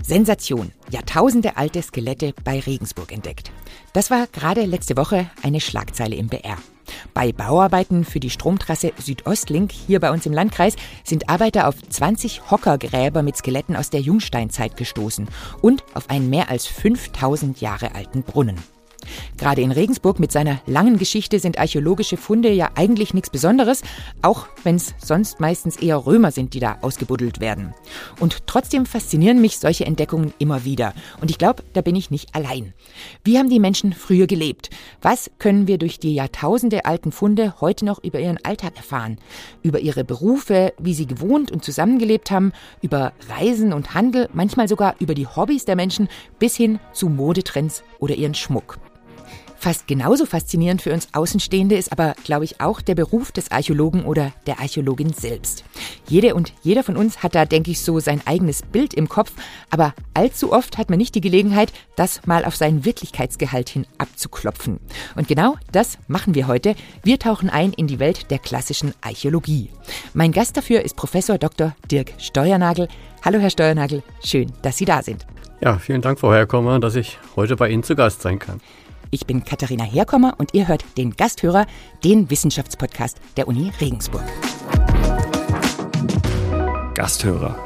Sensation. Jahrtausende alte Skelette bei Regensburg entdeckt. Das war gerade letzte Woche eine Schlagzeile im BR. Bei Bauarbeiten für die Stromtrasse Südostlink hier bei uns im Landkreis sind Arbeiter auf 20 Hockergräber mit Skeletten aus der Jungsteinzeit gestoßen und auf einen mehr als 5000 Jahre alten Brunnen. Gerade in Regensburg mit seiner langen Geschichte sind archäologische Funde ja eigentlich nichts Besonderes, auch wenn es sonst meistens eher Römer sind, die da ausgebuddelt werden. Und trotzdem faszinieren mich solche Entdeckungen immer wieder. Und ich glaube, da bin ich nicht allein. Wie haben die Menschen früher gelebt? Was können wir durch die Jahrtausende alten Funde heute noch über ihren Alltag erfahren? Über ihre Berufe, wie sie gewohnt und zusammengelebt haben, über Reisen und Handel, manchmal sogar über die Hobbys der Menschen bis hin zu Modetrends oder ihren Schmuck. Fast genauso faszinierend für uns Außenstehende ist aber, glaube ich, auch der Beruf des Archäologen oder der Archäologin selbst. Jede und jeder von uns hat da, denke ich, so sein eigenes Bild im Kopf, aber allzu oft hat man nicht die Gelegenheit, das mal auf seinen Wirklichkeitsgehalt hin abzuklopfen. Und genau das machen wir heute. Wir tauchen ein in die Welt der klassischen Archäologie. Mein Gast dafür ist Professor Dr. Dirk Steuernagel. Hallo, Herr Steuernagel, schön, dass Sie da sind. Ja, vielen Dank, Frau Herkommer, dass ich heute bei Ihnen zu Gast sein kann. Ich bin Katharina Herkommer und ihr hört den Gasthörer, den Wissenschaftspodcast der Uni Regensburg. Gasthörer.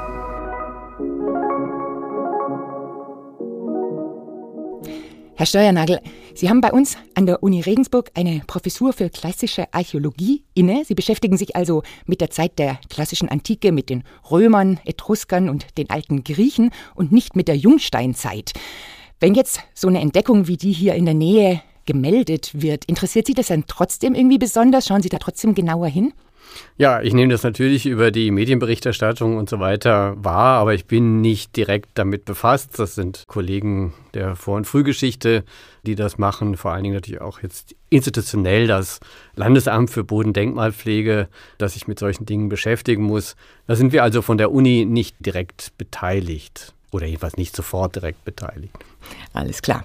Herr Steuernagel, Sie haben bei uns an der Uni Regensburg eine Professur für klassische Archäologie inne. Sie beschäftigen sich also mit der Zeit der klassischen Antike, mit den Römern, Etruskern und den alten Griechen und nicht mit der Jungsteinzeit. Wenn jetzt so eine Entdeckung wie die hier in der Nähe gemeldet wird, interessiert Sie das dann trotzdem irgendwie besonders? Schauen Sie da trotzdem genauer hin? Ja, ich nehme das natürlich über die Medienberichterstattung und so weiter wahr, aber ich bin nicht direkt damit befasst. Das sind Kollegen der Vor- und Frühgeschichte, die das machen. Vor allen Dingen natürlich auch jetzt institutionell das Landesamt für Bodendenkmalpflege, das sich mit solchen Dingen beschäftigen muss. Da sind wir also von der Uni nicht direkt beteiligt. Oder jedenfalls nicht sofort direkt beteiligt. Alles klar.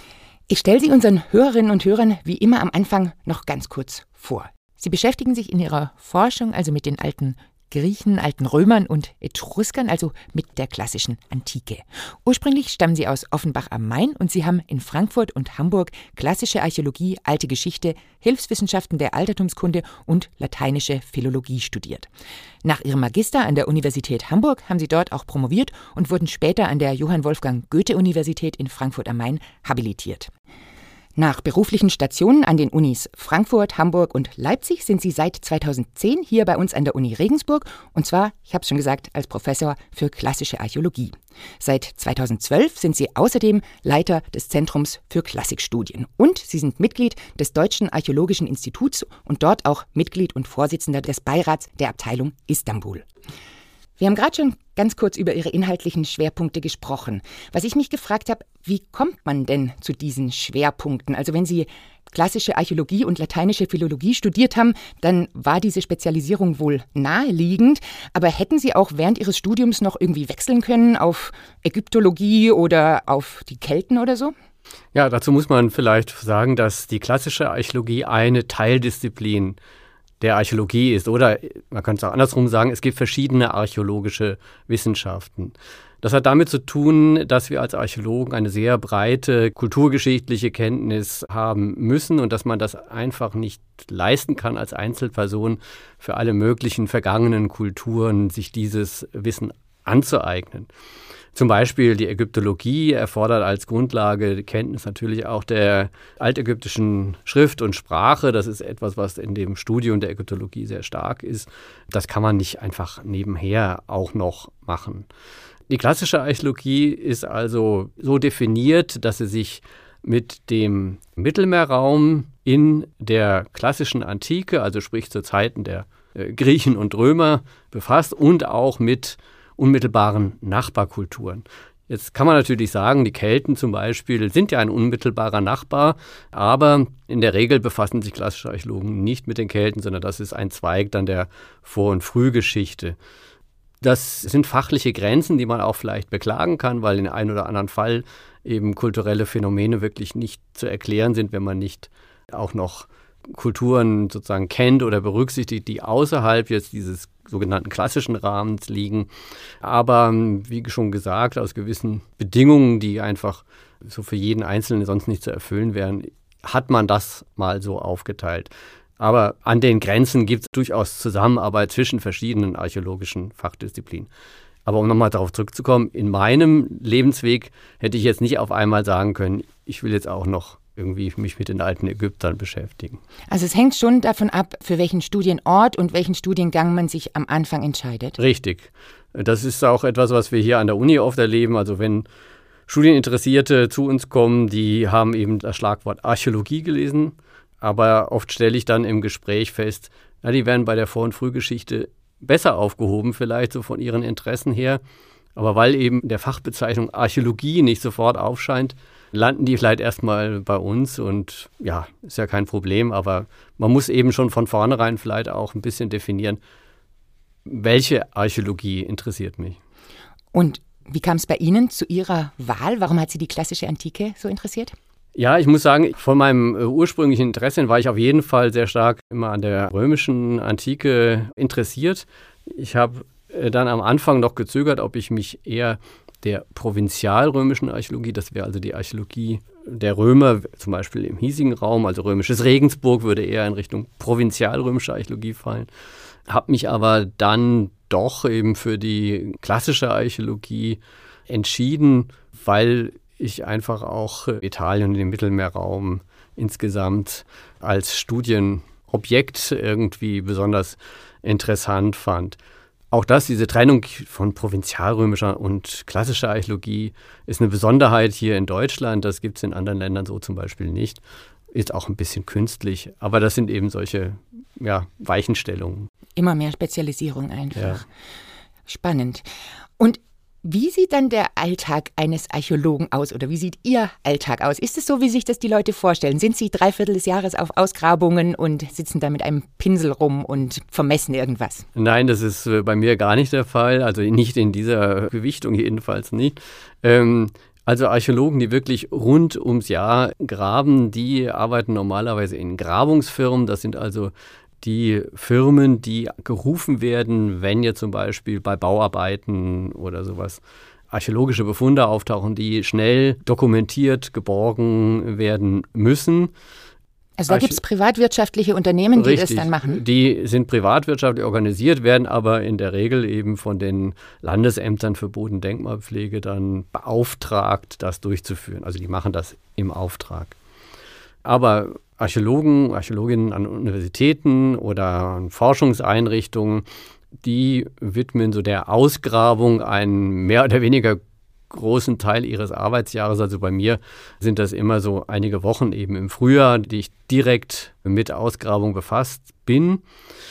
Ich stelle Sie unseren Hörerinnen und Hörern wie immer am Anfang noch ganz kurz vor. Sie beschäftigen sich in Ihrer Forschung also mit den alten Griechen, alten Römern und Etruskern, also mit der klassischen Antike. Ursprünglich stammen Sie aus Offenbach am Main und Sie haben in Frankfurt und Hamburg klassische Archäologie, alte Geschichte, Hilfswissenschaften der Altertumskunde und lateinische Philologie studiert. Nach Ihrem Magister an der Universität Hamburg haben Sie dort auch promoviert und wurden später an der Johann Wolfgang Goethe-Universität in Frankfurt am Main habilitiert. Nach beruflichen Stationen an den Unis Frankfurt, Hamburg und Leipzig sind Sie seit 2010 hier bei uns an der Uni Regensburg und zwar, ich habe es schon gesagt, als Professor für klassische Archäologie. Seit 2012 sind Sie außerdem Leiter des Zentrums für Klassikstudien und Sie sind Mitglied des Deutschen Archäologischen Instituts und dort auch Mitglied und Vorsitzender des Beirats der Abteilung Istanbul. Wir haben gerade schon ganz kurz über Ihre inhaltlichen Schwerpunkte gesprochen. Was ich mich gefragt habe, wie kommt man denn zu diesen Schwerpunkten? Also wenn Sie klassische Archäologie und lateinische Philologie studiert haben, dann war diese Spezialisierung wohl naheliegend. Aber hätten Sie auch während Ihres Studiums noch irgendwie wechseln können auf Ägyptologie oder auf die Kelten oder so? Ja, dazu muss man vielleicht sagen, dass die klassische Archäologie eine Teildisziplin der Archäologie ist. Oder man kann es auch andersrum sagen, es gibt verschiedene archäologische Wissenschaften. Das hat damit zu tun, dass wir als Archäologen eine sehr breite kulturgeschichtliche Kenntnis haben müssen und dass man das einfach nicht leisten kann als Einzelperson für alle möglichen vergangenen Kulturen, sich dieses Wissen anzueignen. Zum Beispiel die Ägyptologie erfordert als Grundlage die Kenntnis natürlich auch der altägyptischen Schrift und Sprache. Das ist etwas, was in dem Studium der Ägyptologie sehr stark ist. Das kann man nicht einfach nebenher auch noch machen. Die klassische Archäologie ist also so definiert, dass sie sich mit dem Mittelmeerraum in der klassischen Antike, also sprich zu Zeiten der Griechen und Römer, befasst und auch mit unmittelbaren Nachbarkulturen. Jetzt kann man natürlich sagen, die Kelten zum Beispiel sind ja ein unmittelbarer Nachbar, aber in der Regel befassen sich klassische Archäologen nicht mit den Kelten, sondern das ist ein Zweig dann der Vor- und Frühgeschichte. Das sind fachliche Grenzen, die man auch vielleicht beklagen kann, weil in dem einen oder anderen Fall eben kulturelle Phänomene wirklich nicht zu erklären sind, wenn man nicht auch noch Kulturen sozusagen kennt oder berücksichtigt, die außerhalb jetzt dieses sogenannten klassischen Rahmens liegen. Aber wie schon gesagt, aus gewissen Bedingungen, die einfach so für jeden Einzelnen sonst nicht zu erfüllen wären, hat man das mal so aufgeteilt. Aber an den Grenzen gibt es durchaus Zusammenarbeit zwischen verschiedenen archäologischen Fachdisziplinen. Aber um nochmal darauf zurückzukommen, in meinem Lebensweg hätte ich jetzt nicht auf einmal sagen können, ich will jetzt auch noch irgendwie mich mit den alten Ägyptern beschäftigen. Also es hängt schon davon ab, für welchen Studienort und welchen Studiengang man sich am Anfang entscheidet. Richtig. Das ist auch etwas, was wir hier an der Uni oft erleben. Also wenn Studieninteressierte zu uns kommen, die haben eben das Schlagwort Archäologie gelesen. Aber oft stelle ich dann im Gespräch fest, na, die werden bei der Vor- und Frühgeschichte besser aufgehoben, vielleicht so von ihren Interessen her. Aber weil eben der Fachbezeichnung Archäologie nicht sofort aufscheint, landen die vielleicht erstmal bei uns. Und ja, ist ja kein Problem. Aber man muss eben schon von vornherein vielleicht auch ein bisschen definieren, welche Archäologie interessiert mich. Und wie kam es bei Ihnen zu Ihrer Wahl? Warum hat Sie die klassische Antike so interessiert? Ja, ich muss sagen, von meinem ursprünglichen Interesse war ich auf jeden Fall sehr stark immer an der römischen Antike interessiert. Ich habe dann am Anfang noch gezögert, ob ich mich eher der provinzialrömischen Archäologie, das wäre also die Archäologie der Römer, zum Beispiel im hiesigen Raum, also römisches Regensburg würde eher in Richtung provinzialrömische Archäologie fallen. Habe mich aber dann doch eben für die klassische Archäologie entschieden, weil ich einfach auch Italien und den Mittelmeerraum insgesamt als Studienobjekt irgendwie besonders interessant fand. Auch diese Trennung von provinzialrömischer und klassischer Archäologie ist eine Besonderheit hier in Deutschland. Das gibt es in anderen Ländern so zum Beispiel nicht. Ist auch ein bisschen künstlich, aber das sind eben solche Weichenstellungen. Immer mehr Spezialisierung einfach. Ja. Spannend. Und wie sieht dann der Alltag eines Archäologen aus oder wie sieht Ihr Alltag aus? Ist es so, wie sich das die Leute vorstellen? Sind Sie 3/4 des Jahres auf Ausgrabungen und sitzen da mit einem Pinsel rum und vermessen irgendwas? Nein, das ist bei mir gar nicht der Fall. Also nicht in dieser Gewichtung jedenfalls nicht. Also Archäologen, die wirklich rund ums Jahr graben, die arbeiten normalerweise in Grabungsfirmen. Das sind also die Firmen, die gerufen werden, wenn jetzt zum Beispiel bei Bauarbeiten oder sowas archäologische Befunde auftauchen, die schnell dokumentiert, geborgen werden müssen. Also da gibt es privatwirtschaftliche Unternehmen, die Richtig, das dann machen? Die sind privatwirtschaftlich organisiert, werden aber in der Regel eben von den Landesämtern für Bodendenkmalpflege dann beauftragt, das durchzuführen. Also die machen das im Auftrag. Aber Archäologen, Archäologinnen an Universitäten oder an Forschungseinrichtungen, die widmen so der Ausgrabung einen mehr oder weniger großen Teil ihres Arbeitsjahres. Also bei mir sind das immer so einige Wochen eben im Frühjahr, die ich direkt mit Ausgrabung befasst bin.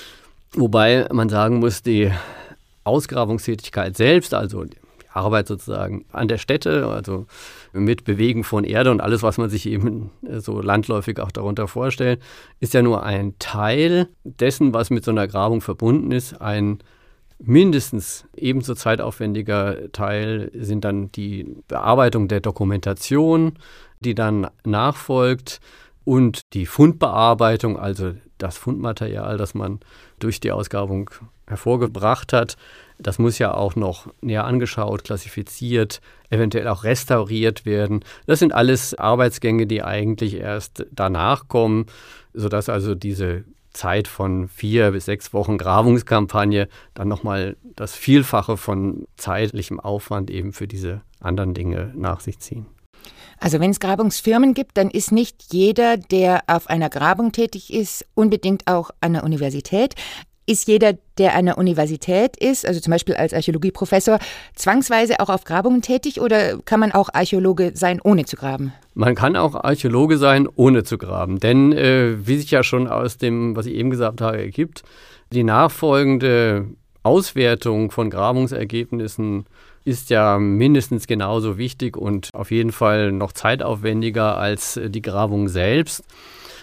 Wobei man sagen muss, die Ausgrabungstätigkeit selbst, also die Arbeit sozusagen an der Stätte, also mit Bewegen von Erde und alles, was man sich eben so landläufig auch darunter vorstellt, ist ja nur ein Teil dessen, was mit so einer Grabung verbunden ist. Ein mindestens ebenso zeitaufwendiger Teil sind dann die Bearbeitung der Dokumentation, die dann nachfolgt, und die Fundbearbeitung, also das Fundmaterial, das man durch die Ausgrabung hervorgebracht hat. Das muss ja auch noch näher angeschaut, klassifiziert, eventuell auch restauriert werden. Das sind alles Arbeitsgänge, die eigentlich erst danach kommen, sodass also diese Zeit von 4 bis 6 Wochen Grabungskampagne dann nochmal das Vielfache von zeitlichem Aufwand eben für diese anderen Dinge nach sich ziehen. Also wenn es Grabungsfirmen gibt, dann ist nicht jeder, der auf einer Grabung tätig ist, unbedingt auch an der Universität. Ist jeder, der an der Universität ist, also zum Beispiel als Archäologieprofessor, zwangsweise auch auf Grabungen tätig oder kann man auch Archäologe sein, ohne zu graben? Man kann auch Archäologe sein, ohne zu graben. Denn wie sich ja schon aus dem, was ich eben gesagt habe, ergibt, die nachfolgende Auswertung von Grabungsergebnissen ist ja mindestens genauso wichtig und auf jeden Fall noch zeitaufwendiger als die Grabung selbst.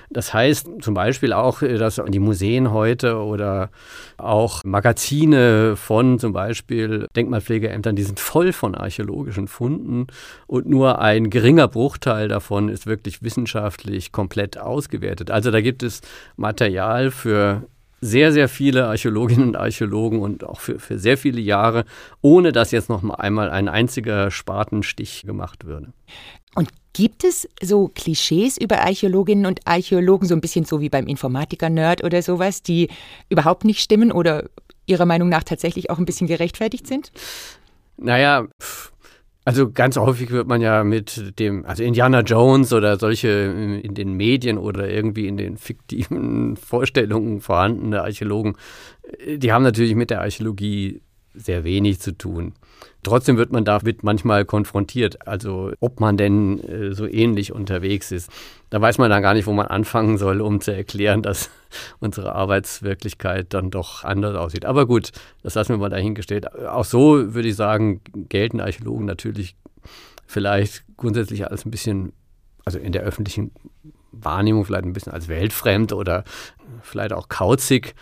Das heißt zum Beispiel auch, dass die Museen heute oder auch Magazine von zum Beispiel Denkmalpflegeämtern, die sind voll von archäologischen Funden und nur ein geringer Bruchteil davon ist wirklich wissenschaftlich komplett ausgewertet. Also da gibt es Material für sehr, sehr viele Archäologinnen und Archäologen und auch für sehr viele Jahre, ohne dass jetzt noch mal einmal ein einziger Spatenstich gemacht würde. Und gibt es so Klischees über Archäologinnen und Archäologen, so ein bisschen so wie beim Informatiker-Nerd oder sowas, die überhaupt nicht stimmen oder Ihrer Meinung nach tatsächlich auch ein bisschen gerechtfertigt sind? Naja, also ganz häufig wird man ja mit dem, also Indiana Jones oder solche in den Medien oder irgendwie in den fiktiven Vorstellungen vorhandene Archäologen, die haben natürlich mit der Archäologie sehr wenig zu tun. Trotzdem wird man damit manchmal konfrontiert, also ob man denn so ähnlich unterwegs ist. Da weiß man dann gar nicht, wo man anfangen soll, um zu erklären, dass unsere Arbeitswirklichkeit dann doch anders aussieht. Aber gut, das lassen wir mal dahingestellt. Auch so würde ich sagen, gelten Archäologen natürlich vielleicht grundsätzlich als ein bisschen, also in der öffentlichen Wahrnehmung vielleicht ein bisschen als weltfremd oder vielleicht auch kauzig.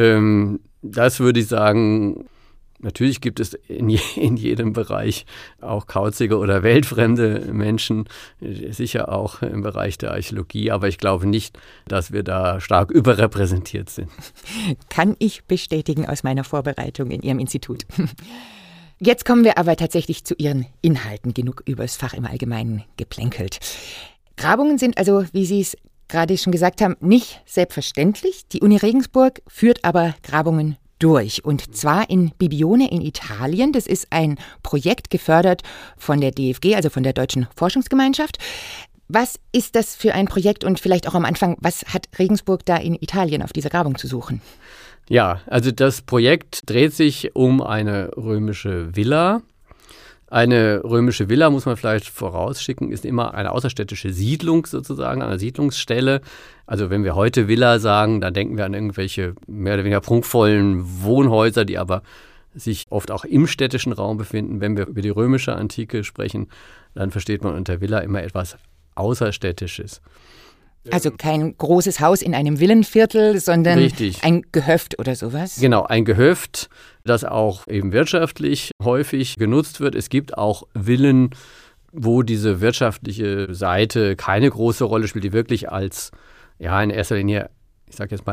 Das würde ich sagen. Natürlich gibt es in jedem Bereich auch kauzige oder weltfremde Menschen, sicher auch im Bereich der Archäologie, aber ich glaube nicht, dass wir da stark überrepräsentiert sind. Kann ich bestätigen aus meiner Vorbereitung in Ihrem Institut. Jetzt kommen wir aber tatsächlich zu Ihren Inhalten. Genug übers Fach im Allgemeinen geplänkelt. Grabungen sind also, wie Sie es gerade schon gesagt haben, nicht selbstverständlich. Die Uni Regensburg führt aber Grabungen durch. Und zwar in Bibione in Italien. Das ist ein Projekt gefördert von der DFG, also von der Deutschen Forschungsgemeinschaft. Was ist das für ein Projekt und vielleicht auch am Anfang, was hat Regensburg da in Italien auf dieser Grabung zu suchen? Ja, also das Projekt dreht sich um eine römische Villa. Eine römische Villa, muss man vielleicht vorausschicken, ist immer eine außerstädtische Siedlung sozusagen, eine Siedlungsstelle. Also wenn wir heute Villa sagen, dann denken wir an irgendwelche mehr oder weniger prunkvollen Wohnhäuser, die aber sich oft auch im städtischen Raum befinden. Wenn wir über die römische Antike sprechen, dann versteht man unter Villa immer etwas Außerstädtisches. Also kein großes Haus in einem Villenviertel, sondern Richtig. Ein Gehöft oder sowas? Genau, ein Gehöft, das auch eben wirtschaftlich häufig genutzt wird. Es gibt auch Villen, wo diese wirtschaftliche Seite keine große Rolle spielt, die wirklich als, ja, in erster Linie, ich sage jetzt mal,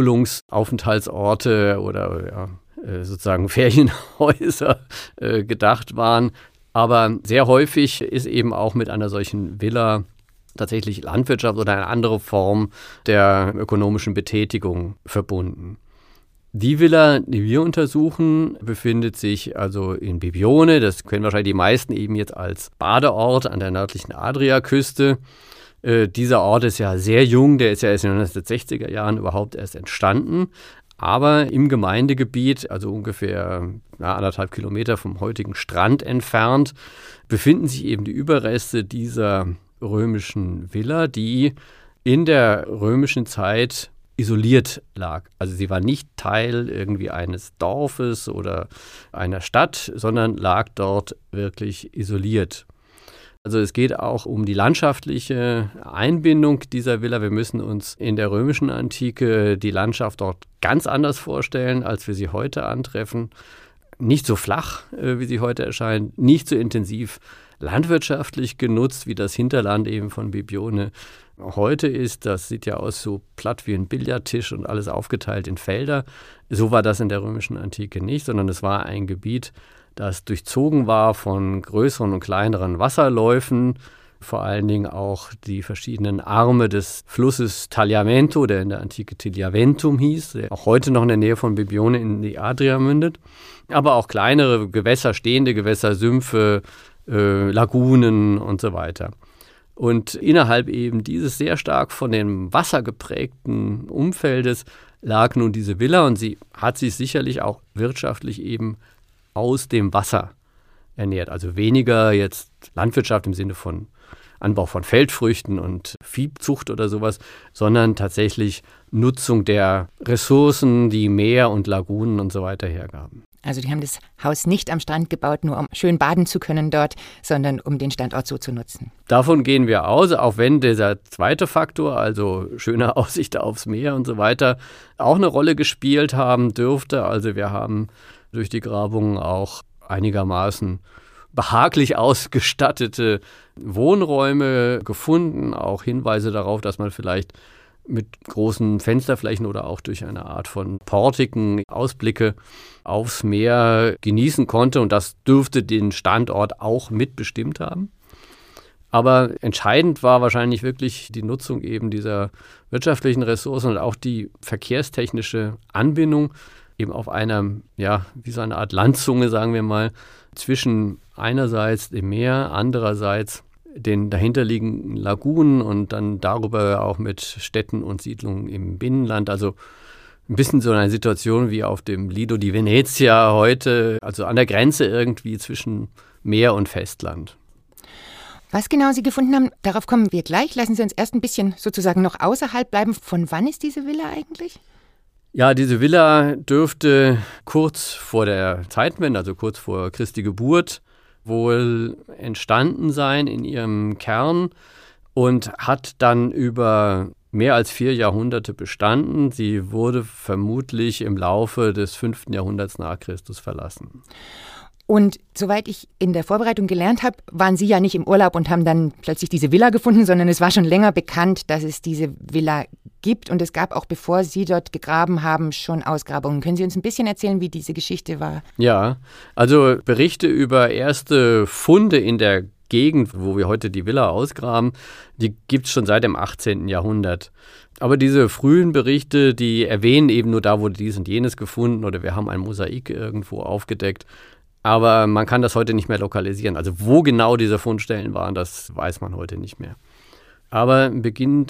Erholungsaufenthaltsorte oder sozusagen Ferienhäuser gedacht waren. Aber sehr häufig ist eben auch mit einer solchen Villa tatsächlich Landwirtschaft oder eine andere Form der ökonomischen Betätigung verbunden. Die Villa, die wir untersuchen, befindet sich also in Bibione. Das kennen wahrscheinlich die meisten eben jetzt als Badeort an der nördlichen Adriaküste. Dieser Ort ist ja sehr jung, der ist ja erst in den 1960er Jahren überhaupt erst entstanden. Aber im Gemeindegebiet, also ungefähr 1,5 Kilometer vom heutigen Strand entfernt, befinden sich eben die Überreste dieser römischen Villa, die in der römischen Zeit isoliert lag. Also sie war nicht Teil irgendwie eines Dorfes oder einer Stadt, sondern lag dort wirklich isoliert. Also es geht auch um die landschaftliche Einbindung dieser Villa. Wir müssen uns in der römischen Antike die Landschaft dort ganz anders vorstellen, als wir sie heute antreffen. Nicht so flach, wie sie heute erscheint, nicht so intensiv landwirtschaftlich genutzt, wie das Hinterland eben von Bibione heute ist. Das sieht ja aus so platt wie ein Billardtisch und alles aufgeteilt in Felder. So war das in der römischen Antike nicht, sondern es war ein Gebiet, das durchzogen war von größeren und kleineren Wasserläufen, vor allen Dingen auch die verschiedenen Arme des Flusses Tagliamento, der in der Antike Tiliaventum hieß, der auch heute noch in der Nähe von Bibione in die Adria mündet, aber auch kleinere Gewässer, stehende Gewässer, Sümpfe, Lagunen und so weiter. Und innerhalb eben dieses sehr stark von dem Wasser geprägten Umfeldes lag nun diese Villa und sie hat sich sicherlich auch wirtschaftlich eben aus dem Wasser ernährt. Also weniger jetzt Landwirtschaft im Sinne von Anbau von Feldfrüchten und Viehzucht oder sowas, sondern tatsächlich Nutzung der Ressourcen, die Meer und Lagunen und so weiter hergaben. Also die haben das Haus nicht am Strand gebaut, nur um schön baden zu können dort, sondern um den Standort so zu nutzen. Davon gehen wir aus, auch wenn dieser zweite Faktor, also schöne Aussicht aufs Meer und so weiter, auch eine Rolle gespielt haben dürfte. Also wir haben durch die Grabungen auch einigermaßen behaglich ausgestattete Wohnräume gefunden, auch Hinweise darauf, dass man vielleicht mit großen Fensterflächen oder auch durch eine Art von Portiken Ausblicke aufs Meer genießen konnte. Und das dürfte den Standort auch mitbestimmt haben. Aber entscheidend war wahrscheinlich wirklich die Nutzung eben dieser wirtschaftlichen Ressourcen und auch die verkehrstechnische Anbindung eben auf einer, wie so eine Art Landzunge, sagen wir mal, zwischen einerseits dem Meer, andererseits den dahinterliegenden Lagunen und dann darüber auch mit Städten und Siedlungen im Binnenland. Also ein bisschen so eine Situation wie auf dem Lido di Venezia heute, also an der Grenze irgendwie zwischen Meer und Festland. Was genau Sie gefunden haben, darauf kommen wir gleich. Lassen Sie uns erst ein bisschen sozusagen noch außerhalb bleiben. Von wann ist diese Villa eigentlich? Ja, diese Villa dürfte kurz vor der Zeitenwende, also kurz vor Christi Geburt, wohl entstanden sein in ihrem Kern und hat dann über mehr als 4 Jahrhunderte bestanden. Sie wurde vermutlich im Laufe des 5. Jahrhunderts nach Christus verlassen. Und soweit ich in der Vorbereitung gelernt habe, waren Sie ja nicht im Urlaub und haben dann plötzlich diese Villa gefunden, sondern es war schon länger bekannt, dass es diese Villa gibt. Und es gab auch, bevor Sie dort gegraben haben, schon Ausgrabungen. Können Sie uns ein bisschen erzählen, wie diese Geschichte war? Ja, also Berichte über erste Funde in der Gegend, wo wir heute die Villa ausgraben, die gibt es schon seit dem 18. Jahrhundert. Aber diese frühen Berichte, die erwähnen eben nur, da wurde dies und jenes gefunden oder wir haben ein Mosaik irgendwo aufgedeckt. Aber man kann das heute nicht mehr lokalisieren. Also wo genau diese Fundstellen waren, das weiß man heute nicht mehr. Aber beginnend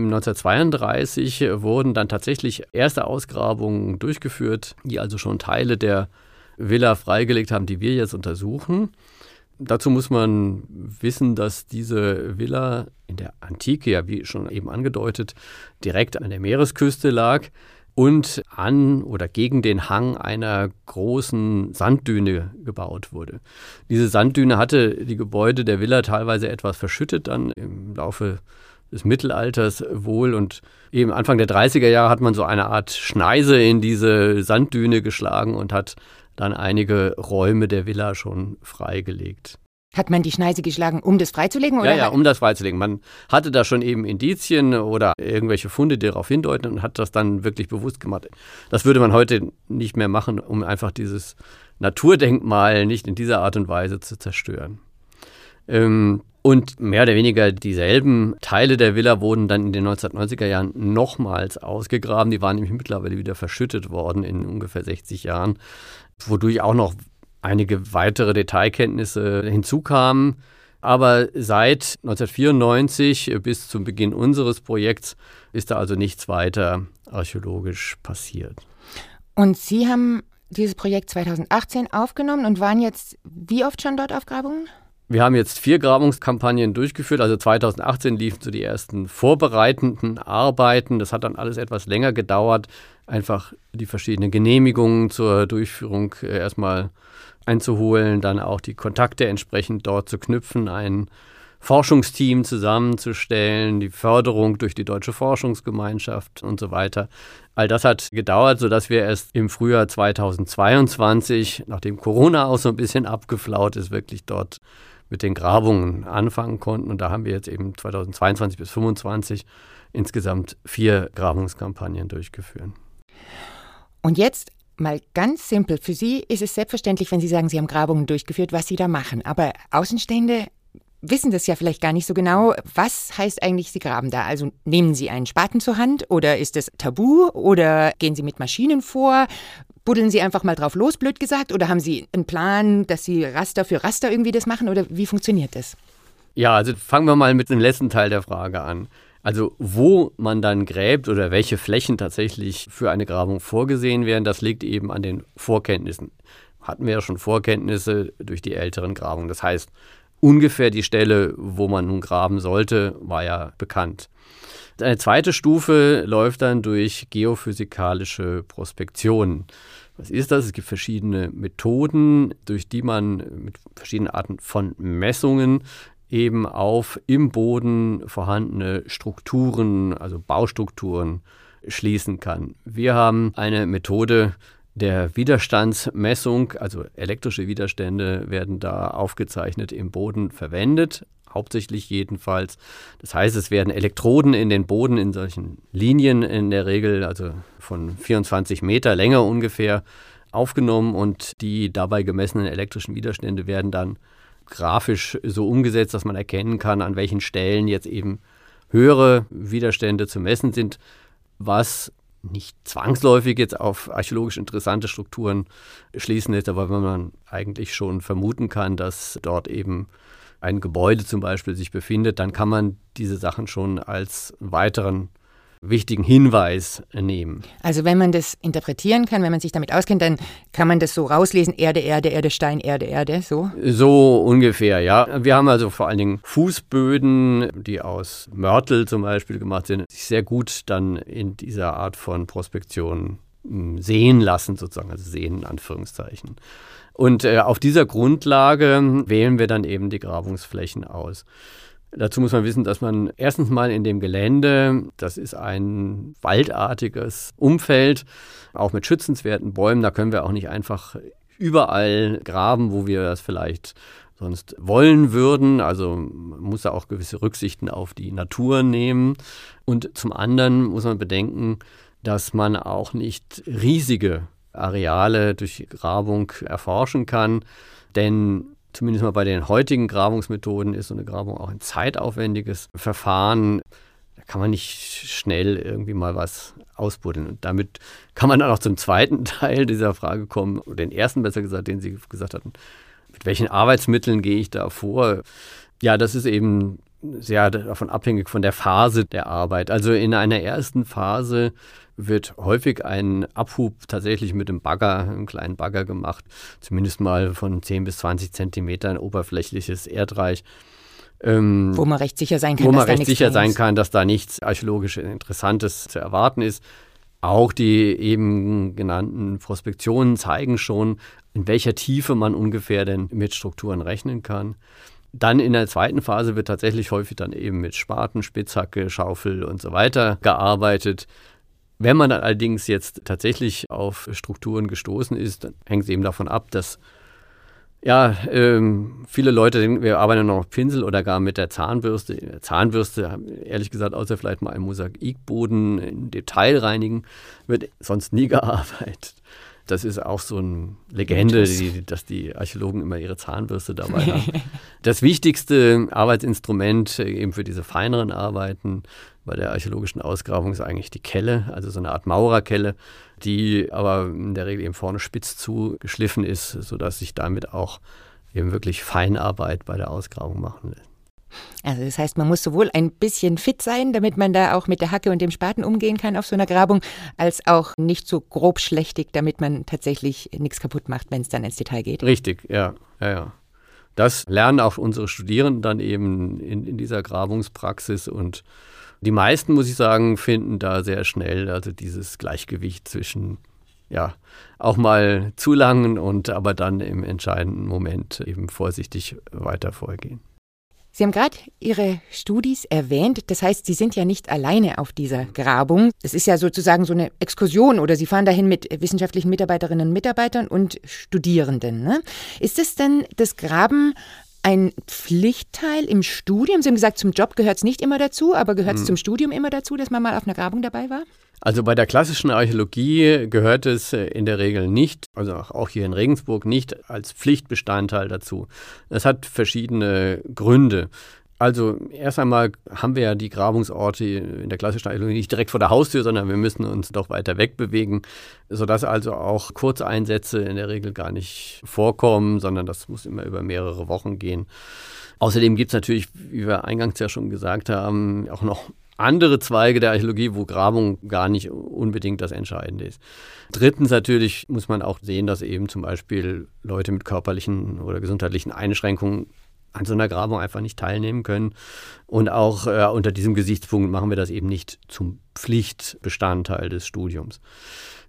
1932 wurden dann tatsächlich erste Ausgrabungen durchgeführt, die also schon Teile der Villa freigelegt haben, die wir jetzt untersuchen. Dazu muss man wissen, dass diese Villa in der Antike, ja wie schon eben angedeutet, direkt an der Meeresküste lag und an oder gegen den Hang einer großen Sanddüne gebaut wurde. Diese Sanddüne hatte die Gebäude der Villa teilweise etwas verschüttet, dann im Laufe des Mittelalters wohl. Und eben Anfang der 30er Jahre hat man so eine Art Schneise in diese Sanddüne geschlagen und hat dann einige Räume der Villa schon freigelegt. Hat man die Schneise geschlagen, um das freizulegen? Oder? Ja, um das freizulegen. Man hatte da schon eben Indizien oder irgendwelche Funde, die darauf hindeuten und hat das dann wirklich bewusst gemacht. Das würde man heute nicht mehr machen, um einfach dieses Naturdenkmal nicht in dieser Art und Weise zu zerstören. Und mehr oder weniger dieselben Teile der Villa wurden dann in den 1990er Jahren nochmals ausgegraben. Die waren nämlich mittlerweile wieder verschüttet worden in ungefähr 60 Jahren, wodurch auch noch einige weitere Detailkenntnisse hinzukamen. Aber seit 1994 bis zum Beginn unseres Projekts ist da also nichts weiter archäologisch passiert. Und Sie haben dieses Projekt 2018 aufgenommen und waren jetzt wie oft schon dort auf Grabungen? Wir haben jetzt 4 Grabungskampagnen durchgeführt. Also 2018 liefen so die ersten vorbereitenden Arbeiten. Das hat dann alles etwas länger gedauert. Einfach die verschiedenen Genehmigungen zur Durchführung erstmal einzuholen, dann auch die Kontakte entsprechend dort zu knüpfen, ein Forschungsteam zusammenzustellen, die Förderung durch die Deutsche Forschungsgemeinschaft und so weiter. All das hat gedauert, sodass wir erst im Frühjahr 2022, nachdem Corona auch so ein bisschen abgeflaut ist, wirklich dort mit den Grabungen anfangen konnten. Und da haben wir jetzt eben 2022 bis 2025 insgesamt 4 Grabungskampagnen durchgeführt. Und jetzt mal ganz simpel. Für Sie ist es selbstverständlich, wenn Sie sagen, Sie haben Grabungen durchgeführt, was Sie da machen. Aber Außenstehende wissen das ja vielleicht gar nicht so genau. Was heißt eigentlich, Sie graben da? Also nehmen Sie einen Spaten zur Hand oder ist das tabu oder gehen Sie mit Maschinen vor? Buddeln Sie einfach mal drauf los, blöd gesagt? Oder haben Sie einen Plan, dass Sie Raster für Raster irgendwie das machen? Oder wie funktioniert das? Ja, also fangen wir mal mit dem letzten Teil der Frage an. Also wo man dann gräbt oder welche Flächen tatsächlich für eine Grabung vorgesehen werden, das liegt eben an den Vorkenntnissen. Hatten wir ja schon Vorkenntnisse durch die älteren Grabungen. Das heißt, ungefähr die Stelle, wo man nun graben sollte, war ja bekannt. Eine zweite Stufe läuft dann durch geophysikalische Prospektionen. Was ist das? Es gibt verschiedene Methoden, durch die man mit verschiedenen Arten von Messungen eben auf im Boden vorhandene Strukturen, also Baustrukturen, schließen kann. Wir haben eine Methode der Widerstandsmessung, also elektrische Widerstände werden da aufgezeichnet im Boden verwendet, hauptsächlich jedenfalls. Das heißt, es werden Elektroden in den Boden in solchen Linien in der Regel, also von 24 Meter Länge ungefähr, aufgenommen und die dabei gemessenen elektrischen Widerstände werden dann grafisch so umgesetzt, dass man erkennen kann, an welchen Stellen jetzt eben höhere Widerstände zu messen sind, was nicht zwangsläufig jetzt auf archäologisch interessante Strukturen schließen lässt, aber wenn man eigentlich schon vermuten kann, dass dort eben ein Gebäude zum Beispiel sich befindet, dann kann man diese Sachen schon als weiteren wichtigen Hinweis nehmen. Also wenn man das interpretieren kann, wenn man sich damit auskennt, dann kann man das so rauslesen, Erde, Erde, Erde, Stein, Erde, Erde, so? So ungefähr, ja. Wir haben also vor allen Dingen Fußböden, die aus Mörtel zum Beispiel gemacht sind, sich sehr gut dann in dieser Art von Prospektion sehen lassen, sozusagen, also sehen in Anführungszeichen. Und auf dieser Grundlage wählen wir dann eben die Grabungsflächen aus. Dazu muss man wissen, dass man erstens mal in dem Gelände, das ist ein waldartiges Umfeld, auch mit schützenswerten Bäumen, da können wir auch nicht einfach überall graben, wo wir das vielleicht sonst wollen würden. Also man muss da auch gewisse Rücksichten auf die Natur nehmen. Und zum anderen muss man bedenken, dass man auch nicht riesige Areale durch Grabung erforschen kann, denn zumindest mal bei den heutigen Grabungsmethoden ist so eine Grabung auch ein zeitaufwendiges Verfahren. Da kann man nicht schnell irgendwie mal was ausbuddeln. Und damit kann man dann auch zum zweiten Teil dieser Frage kommen, oder den ersten besser gesagt, den Sie gesagt hatten. Mit welchen Arbeitsmitteln gehe ich da vor? Ja, das ist eben sehr davon abhängig von der Phase der Arbeit. Also in einer ersten Phase wird häufig ein Abhub tatsächlich mit einem kleinen Bagger gemacht, zumindest mal von 10 bis 20 Zentimetern oberflächliches Erdreich. Wo man recht sicher sein kann, wo man recht sicher sein kann, dass da nichts archäologisch Interessantes zu erwarten ist. Auch die eben genannten Prospektionen zeigen schon, in welcher Tiefe man ungefähr denn mit Strukturen rechnen kann. Dann in der zweiten Phase wird tatsächlich häufig dann eben mit Spaten, Spitzhacke, Schaufel und so weiter gearbeitet. Wenn man dann allerdings jetzt tatsächlich auf Strukturen gestoßen ist, dann hängt es eben davon ab, dass viele Leute denken, wir arbeiten noch mit Pinsel oder gar mit der Zahnbürste. Zahnbürste, ehrlich gesagt, außer vielleicht mal einen Mosaikboden im Detail reinigen, wird sonst nie gearbeitet. Das ist auch so eine Legende, dass die Archäologen immer ihre Zahnbürste dabei haben. Das wichtigste Arbeitsinstrument eben für diese feineren Arbeiten bei der archäologischen Ausgrabung ist eigentlich die Kelle, also so eine Art Maurerkelle, die aber in der Regel eben vorne spitz zugeschliffen ist, sodass sich damit auch eben wirklich Feinarbeit bei der Ausgrabung machen lässt. Also das heißt, man muss sowohl ein bisschen fit sein, damit man da auch mit der Hacke und dem Spaten umgehen kann auf so einer Grabung, als auch nicht so grobschlächtig, damit man tatsächlich nichts kaputt macht, wenn es dann ins Detail geht. Richtig, ja. Das lernen auch unsere Studierenden dann eben in dieser Grabungspraxis und die meisten, muss ich sagen, finden da sehr schnell also dieses Gleichgewicht zwischen auch mal zu langen und aber dann im entscheidenden Moment eben vorsichtig weiter vorgehen. Sie haben gerade Ihre Studis erwähnt. Das heißt, Sie sind ja nicht alleine auf dieser Grabung. Es ist ja sozusagen so eine Exkursion oder Sie fahren dahin mit wissenschaftlichen Mitarbeiterinnen und Mitarbeitern und Studierenden, ne? Ist es denn das Graben ein Pflichtteil im Studium? Sie haben gesagt, zum Job gehört es nicht immer dazu, aber gehört es zum Studium immer dazu, dass man mal auf einer Grabung dabei war? Also bei der klassischen Archäologie gehört es in der Regel nicht, also auch hier in Regensburg nicht als Pflichtbestandteil dazu. Das hat verschiedene Gründe. Also erst einmal haben wir ja die Grabungsorte in der klassischen Archäologie nicht direkt vor der Haustür, sondern wir müssen uns doch weiter wegbewegen, sodass also auch Kurzeinsätze in der Regel gar nicht vorkommen, sondern das muss immer über mehrere Wochen gehen. Außerdem gibt es natürlich, wie wir eingangs ja schon gesagt haben, auch noch andere Zweige der Archäologie, wo Grabung gar nicht unbedingt das Entscheidende ist. Drittens natürlich muss man auch sehen, dass eben zum Beispiel Leute mit körperlichen oder gesundheitlichen Einschränkungen an so einer Grabung einfach nicht teilnehmen können. Und auch unter diesem Gesichtspunkt machen wir das eben nicht zum Pflichtbestandteil des Studiums.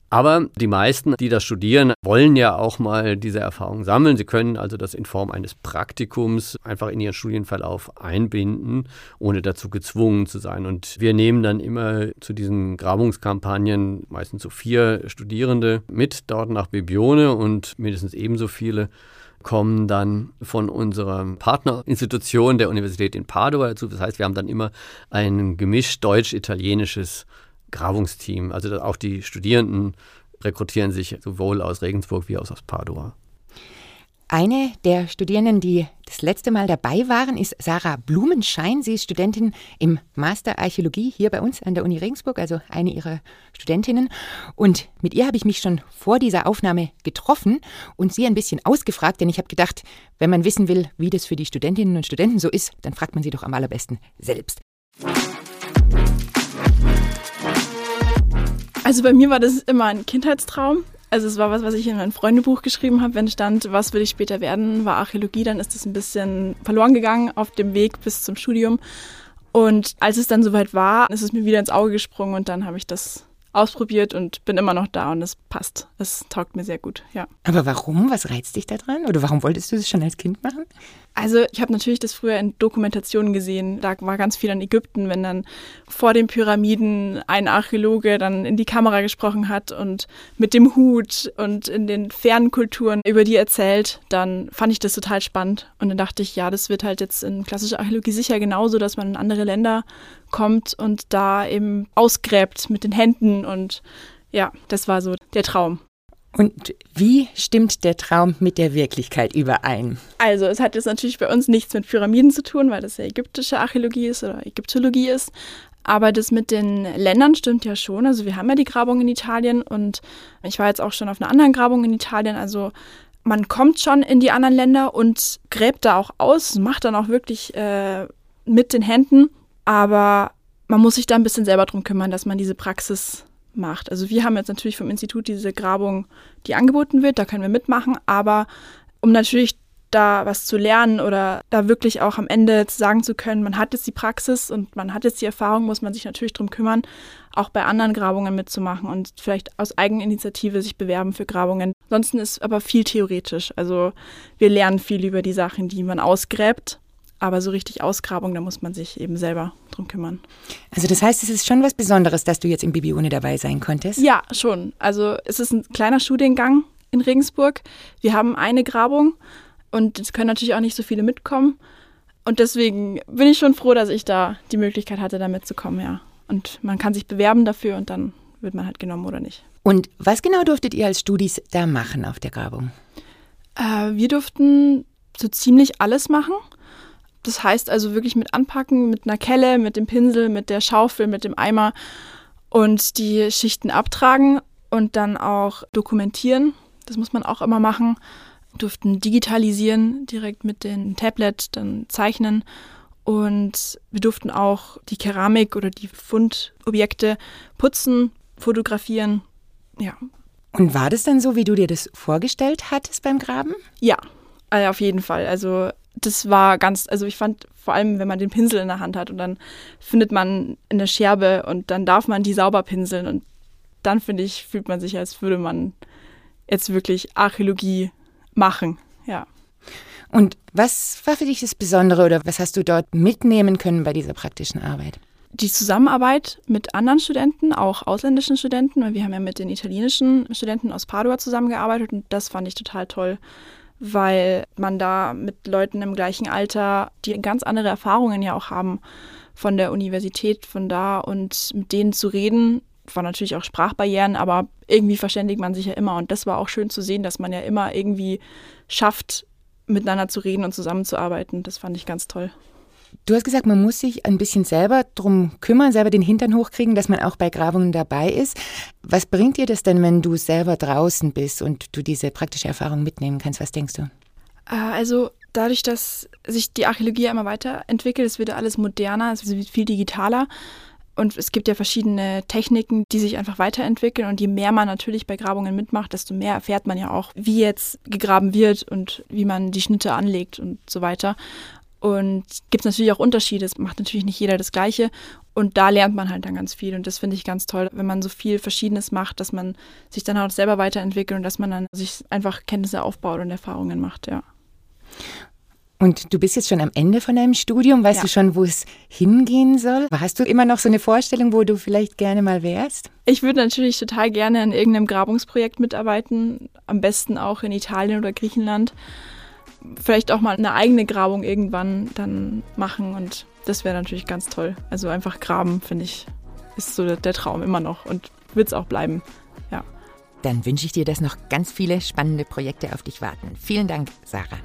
Aber die meisten, die das studieren, wollen ja auch mal diese Erfahrung sammeln. Sie können also das in Form eines Praktikums einfach in ihren Studienverlauf einbinden, ohne dazu gezwungen zu sein. Und wir nehmen dann immer zu diesen Grabungskampagnen meistens so 4 Studierende mit dort nach Bibione und mindestens ebenso viele kommen dann von unserer Partnerinstitution der Universität in Padua dazu. Das heißt, wir haben dann immer ein gemischt deutsch-italienisches Grabungsteam. Also auch die Studierenden rekrutieren sich sowohl aus Regensburg wie auch aus Padua. Eine der Studierenden, die das letzte Mal dabei waren, ist Sarah Blumenschein. Sie ist Studentin im Master Archäologie hier bei uns an der Uni Regensburg, also eine ihrer Studentinnen. Und mit ihr habe ich mich schon vor dieser Aufnahme getroffen und sie ein bisschen ausgefragt, denn ich habe gedacht, wenn man wissen will, wie das für die Studentinnen und Studenten so ist, dann fragt man sie doch am allerbesten selbst. Also bei mir war das immer ein Kindheitstraum. Also es war was ich in mein Freundebuch geschrieben habe, wenn stand, was will ich später werden, war Archäologie, dann ist das ein bisschen verloren gegangen auf dem Weg bis zum Studium. Und als es dann soweit war, ist es mir wieder ins Auge gesprungen und dann habe ich das ausprobiert und bin immer noch da und es passt. Es taugt mir sehr gut, ja. Aber warum? Was reizt dich da dran? Oder warum wolltest du das schon als Kind machen? Also ich habe natürlich das früher in Dokumentationen gesehen. Da war ganz viel an Ägypten, wenn dann vor den Pyramiden ein Archäologe dann in die Kamera gesprochen hat und mit dem Hut und in den fernen Kulturen über die erzählt, dann fand ich das total spannend. Und dann dachte ich, ja, das wird halt jetzt in klassischer Archäologie sicher genauso, dass man in andere Länder kommt und da eben ausgräbt mit den Händen. Und ja, das war so der Traum. Und wie stimmt der Traum mit der Wirklichkeit überein? Also es hat jetzt natürlich bei uns nichts mit Pyramiden zu tun, weil das ja ägyptische Archäologie ist oder Ägyptologie ist. Aber das mit den Ländern stimmt ja schon. Also wir haben ja die Grabung in Italien und ich war jetzt auch schon auf einer anderen Grabung in Italien. Also man kommt schon in die anderen Länder und gräbt da auch aus, macht dann auch wirklich mit den Händen. Aber man muss sich da ein bisschen selber drum kümmern, dass man diese Praxis macht. Also wir haben jetzt natürlich vom Institut diese Grabung, die angeboten wird, da können wir mitmachen, aber um natürlich da was zu lernen oder da wirklich auch am Ende sagen zu können, man hat jetzt die Praxis und man hat jetzt die Erfahrung, muss man sich natürlich drum kümmern, auch bei anderen Grabungen mitzumachen und vielleicht aus Eigeninitiative sich bewerben für Grabungen. Ansonsten ist aber viel theoretisch. Also wir lernen viel über die Sachen, die man ausgräbt. Aber so richtig Ausgrabung, da muss man sich eben selber drum kümmern. Also das heißt, es ist schon was Besonderes, dass du jetzt im Bibione dabei sein konntest? Ja, schon. Also es ist ein kleiner Studiengang in Regensburg. Wir haben eine Grabung und es können natürlich auch nicht so viele mitkommen. Und deswegen bin ich schon froh, dass ich da die Möglichkeit hatte, da mitzukommen, ja. Und man kann sich bewerben dafür und dann wird man halt genommen oder nicht. Und was genau durftet ihr als Studis da machen auf der Grabung? Wir durften so ziemlich alles machen. Das heißt also wirklich mit anpacken, mit einer Kelle, mit dem Pinsel, mit der Schaufel, mit dem Eimer und die Schichten abtragen und dann auch dokumentieren. Das muss man auch immer machen. Durften digitalisieren, direkt mit dem Tablet, dann zeichnen. Und wir durften auch die Keramik oder die Fundobjekte putzen, fotografieren. Ja. Und war das dann so, wie du dir das vorgestellt hattest beim Graben? Ja, auf jeden Fall. Also das war also ich fand vor allem, wenn man den Pinsel in der Hand hat und dann findet man eine Scherbe und dann darf man die sauber pinseln und dann fühlt man sich, als würde man jetzt wirklich Archäologie machen, ja. Und was war für dich das Besondere oder was hast du dort mitnehmen können bei dieser praktischen Arbeit? Die Zusammenarbeit mit anderen Studenten, auch ausländischen Studenten, weil wir haben ja mit den italienischen Studenten aus Padua zusammengearbeitet und das fand ich total toll, weil man da mit Leuten im gleichen Alter, die ganz andere Erfahrungen ja auch haben von der Universität, von da und mit denen zu reden, war natürlich auch Sprachbarrieren, aber irgendwie verständigt man sich ja immer und das war auch schön zu sehen, dass man ja immer irgendwie schafft, miteinander zu reden und zusammenzuarbeiten. Das fand ich ganz toll. Du hast gesagt, man muss sich ein bisschen selber drum kümmern, selber den Hintern hochkriegen, dass man auch bei Grabungen dabei ist. Was bringt dir das denn, wenn du selber draußen bist und du diese praktische Erfahrung mitnehmen kannst? Was denkst du? Also dadurch, dass sich die Archäologie immer weiterentwickelt, es wird alles moderner, es wird viel digitaler und es gibt ja verschiedene Techniken, die sich einfach weiterentwickeln und je mehr man natürlich bei Grabungen mitmacht, desto mehr erfährt man ja auch, wie jetzt gegraben wird und wie man die Schnitte anlegt und so weiter. Und gibt es natürlich auch Unterschiede, es macht natürlich nicht jeder das Gleiche und da lernt man halt dann ganz viel und das finde ich ganz toll, wenn man so viel Verschiedenes macht, dass man sich dann auch selber weiterentwickelt und dass man dann sich einfach Kenntnisse aufbaut und Erfahrungen macht, ja. Und du bist jetzt schon am Ende von deinem Studium, weißt du schon, wo es hingehen soll? Hast du immer noch so eine Vorstellung, wo du vielleicht gerne mal wärst? Ich würde natürlich total gerne an irgendeinem Grabungsprojekt mitarbeiten, am besten auch in Italien oder Griechenland. Vielleicht auch mal eine eigene Grabung irgendwann dann machen und das wäre natürlich ganz toll. Also einfach graben, finde ich, ist so der Traum immer noch und wird es auch bleiben, ja. Dann wünsche ich dir, dass noch ganz viele spannende Projekte auf dich warten. Vielen Dank, Sarah.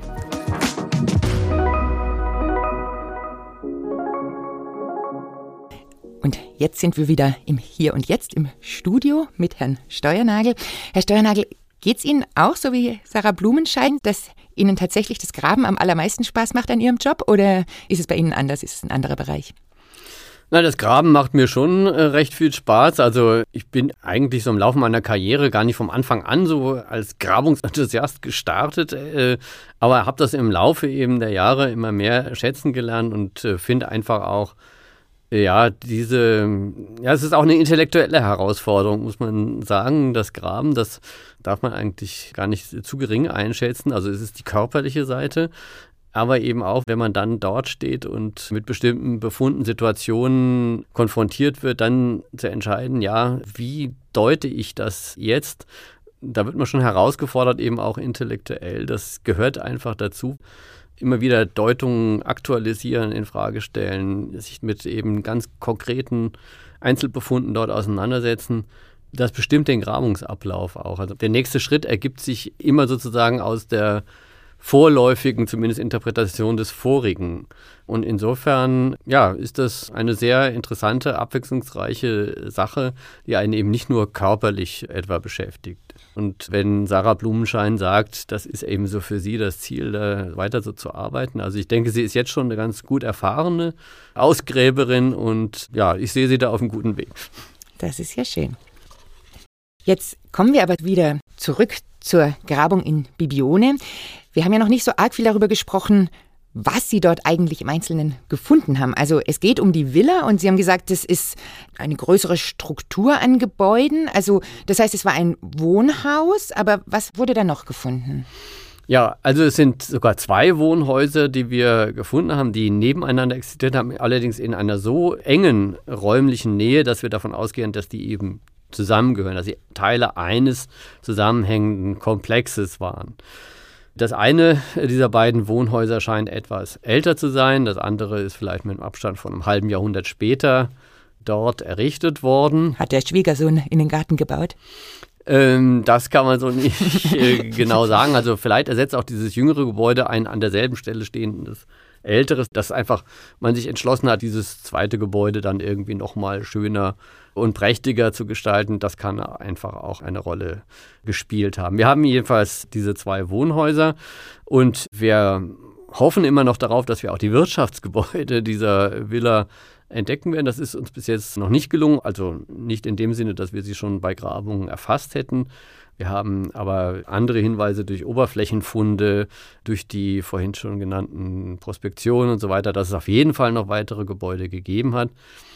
Und jetzt sind wir wieder im Hier und Jetzt im Studio mit Herrn Steuernagel. Herr Steuernagel, geht's Ihnen auch so wie Sarah Blumenschein, dass Ihnen tatsächlich das Graben am allermeisten Spaß macht an Ihrem Job oder ist es bei Ihnen anders? Ist es ein anderer Bereich? Na, das Graben macht mir schon recht viel Spaß. Also ich bin eigentlich so im Laufe meiner Karriere gar nicht vom Anfang an so als Grabungsenthusiast gestartet, aber habe das im Laufe eben der Jahre immer mehr schätzen gelernt und finde einfach auch, es ist auch eine intellektuelle Herausforderung, muss man sagen. Das Graben, das darf man eigentlich gar nicht zu gering einschätzen. Also es ist die körperliche Seite, aber eben auch, wenn man dann dort steht und mit bestimmten Befunden, Situationen konfrontiert wird, dann zu entscheiden, ja, wie deute ich das jetzt? Da wird man schon herausgefordert, eben auch intellektuell. Das gehört einfach dazu. Immer wieder Deutungen aktualisieren, in Frage stellen, sich mit eben ganz konkreten Einzelbefunden dort auseinandersetzen. Das bestimmt den Grabungsablauf auch. Also der nächste Schritt ergibt sich immer sozusagen aus der vorläufigen, zumindest Interpretation des vorigen. Und insofern, ist das eine sehr interessante, abwechslungsreiche Sache, die einen eben nicht nur körperlich etwa beschäftigt. Und wenn Sarah Blumenschein sagt, das ist eben so für sie das Ziel, da weiter so zu arbeiten. Also ich denke, sie ist jetzt schon eine ganz gut erfahrene Ausgräberin und ich sehe sie da auf einem guten Weg. Das ist ja schön. Jetzt kommen wir aber wieder zurück zur Grabung in Bibione. Wir haben ja noch nicht so arg viel darüber gesprochen, was Sie dort eigentlich im Einzelnen gefunden haben. Also es geht um die Villa und Sie haben gesagt, das ist eine größere Struktur an Gebäuden. Also das heißt, es war ein Wohnhaus, aber was wurde da noch gefunden? Ja, also es sind sogar 2 Wohnhäuser, die wir gefunden haben, die nebeneinander existiert haben, allerdings in einer so engen räumlichen Nähe, dass wir davon ausgehen, dass die eben zusammengehören, dass sie Teile eines zusammenhängenden Komplexes waren. Das eine dieser beiden Wohnhäuser scheint etwas älter zu sein, das andere ist vielleicht mit einem Abstand von einem halben Jahrhundert später dort errichtet worden. Hat der Schwiegersohn in den Garten gebaut? Das kann man so nicht genau sagen. Also vielleicht ersetzt auch dieses jüngere Gebäude ein an derselben Stelle stehendes älteres, dass einfach man sich entschlossen hat, dieses zweite Gebäude dann irgendwie nochmal schöner und prächtiger zu gestalten. Das kann einfach auch eine Rolle gespielt haben. Wir haben jedenfalls diese 2 Wohnhäuser und wir hoffen immer noch darauf, dass wir auch die Wirtschaftsgebäude dieser Villa entdecken werden. Das ist uns bis jetzt noch nicht gelungen, also nicht in dem Sinne, dass wir sie schon bei Grabungen erfasst hätten. Wir haben aber andere Hinweise durch Oberflächenfunde, durch die vorhin schon genannten Prospektionen und so weiter, dass es auf jeden Fall noch weitere Gebäude gegeben hat.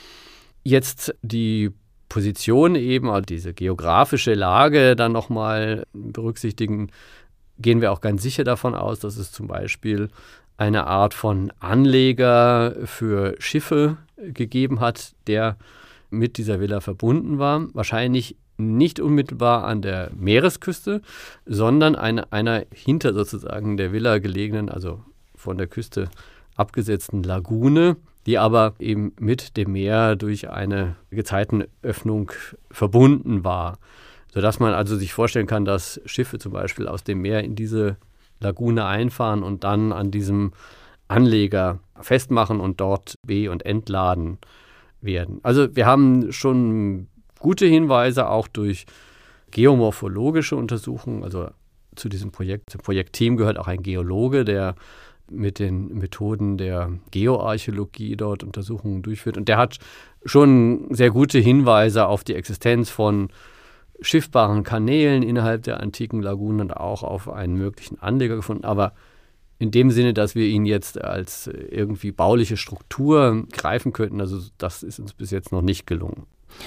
Jetzt die Position eben, also diese geografische Lage dann nochmal berücksichtigen, gehen wir auch ganz sicher davon aus, dass es zum Beispiel eine Art von Anleger für Schiffe gegeben hat, der mit dieser Villa verbunden war. Wahrscheinlich nicht unmittelbar an der Meeresküste, sondern einer hinter sozusagen der Villa gelegenen, also von der Küste abgesetzten Lagune, die aber eben mit dem Meer durch eine Gezeitenöffnung verbunden war, sodass man also sich vorstellen kann, dass Schiffe zum Beispiel aus dem Meer in diese Lagune einfahren und dann an diesem Anleger festmachen und dort be- und entladen werden. Also wir haben schon gute Hinweise auch durch geomorphologische Untersuchungen. Also zu diesem Projekt, zum Projektteam gehört auch ein Geologe, der mit den Methoden der Geoarchäologie dort Untersuchungen durchführt. Und der hat schon sehr gute Hinweise auf die Existenz von schiffbaren Kanälen innerhalb der antiken Lagunen und auch auf einen möglichen Anleger gefunden. Aber in dem Sinne, dass wir ihn jetzt als irgendwie bauliche Struktur greifen könnten. Also das ist uns bis jetzt noch nicht gelungen.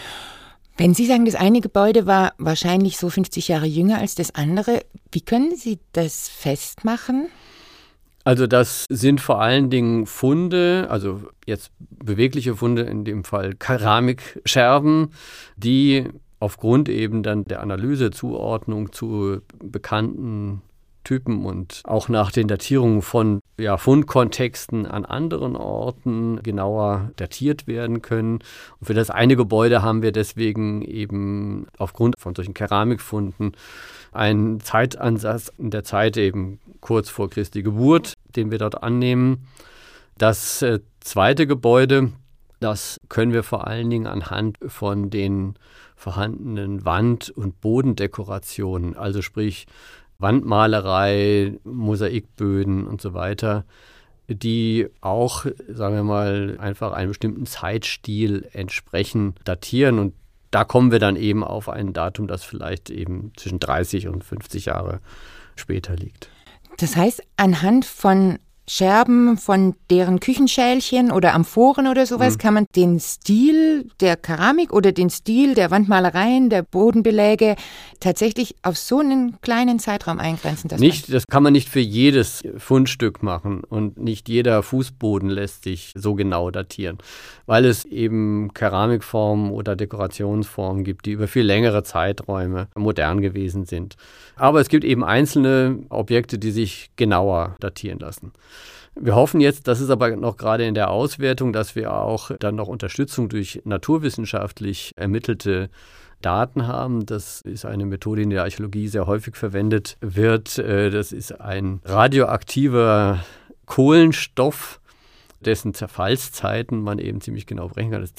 Wenn Sie sagen, das eine Gebäude war wahrscheinlich so 50 Jahre jünger als das andere, wie können Sie das festmachen? Also das sind vor allen Dingen Funde, also jetzt bewegliche Funde, in dem Fall Keramikscherben, die aufgrund eben dann der Analyse, Zuordnung zu bekannten Typen und auch nach den Datierungen von Fundkontexten an anderen Orten genauer datiert werden können. Und für das eine Gebäude haben wir deswegen eben aufgrund von solchen Keramikfunden einen Zeitansatz in der Zeit eben kurz vor Christi Geburt, den wir dort annehmen. Das zweite Gebäude, das können wir vor allen Dingen anhand von den vorhandenen Wand- und Bodendekorationen, also sprich Wandmalerei, Mosaikböden und so weiter, die auch, sagen wir mal, einfach einem bestimmten Zeitstil entsprechen, datieren. Und da kommen wir dann eben auf ein Datum, das vielleicht eben zwischen 30 und 50 Jahre später liegt. Das heißt, anhand von Scherben, von deren Küchenschälchen oder Amphoren oder sowas, kann man den Stil der Keramik oder den Stil der Wandmalereien, der Bodenbeläge tatsächlich auf so einen kleinen Zeitraum eingrenzen? Das kann man nicht für jedes Fundstück machen und nicht jeder Fußboden lässt sich so genau datieren, weil es eben Keramikformen oder Dekorationsformen gibt, die über viel längere Zeiträume modern gewesen sind. Aber es gibt eben einzelne Objekte, die sich genauer datieren lassen. Wir hoffen jetzt, das ist aber noch gerade in der Auswertung, dass wir auch dann noch Unterstützung durch naturwissenschaftlich ermittelte Daten haben. Das ist eine Methode, die in der Archäologie sehr häufig verwendet wird. Das ist ein radioaktiver Kohlenstoff, dessen Zerfallszeiten man eben ziemlich genau berechnen kann. Das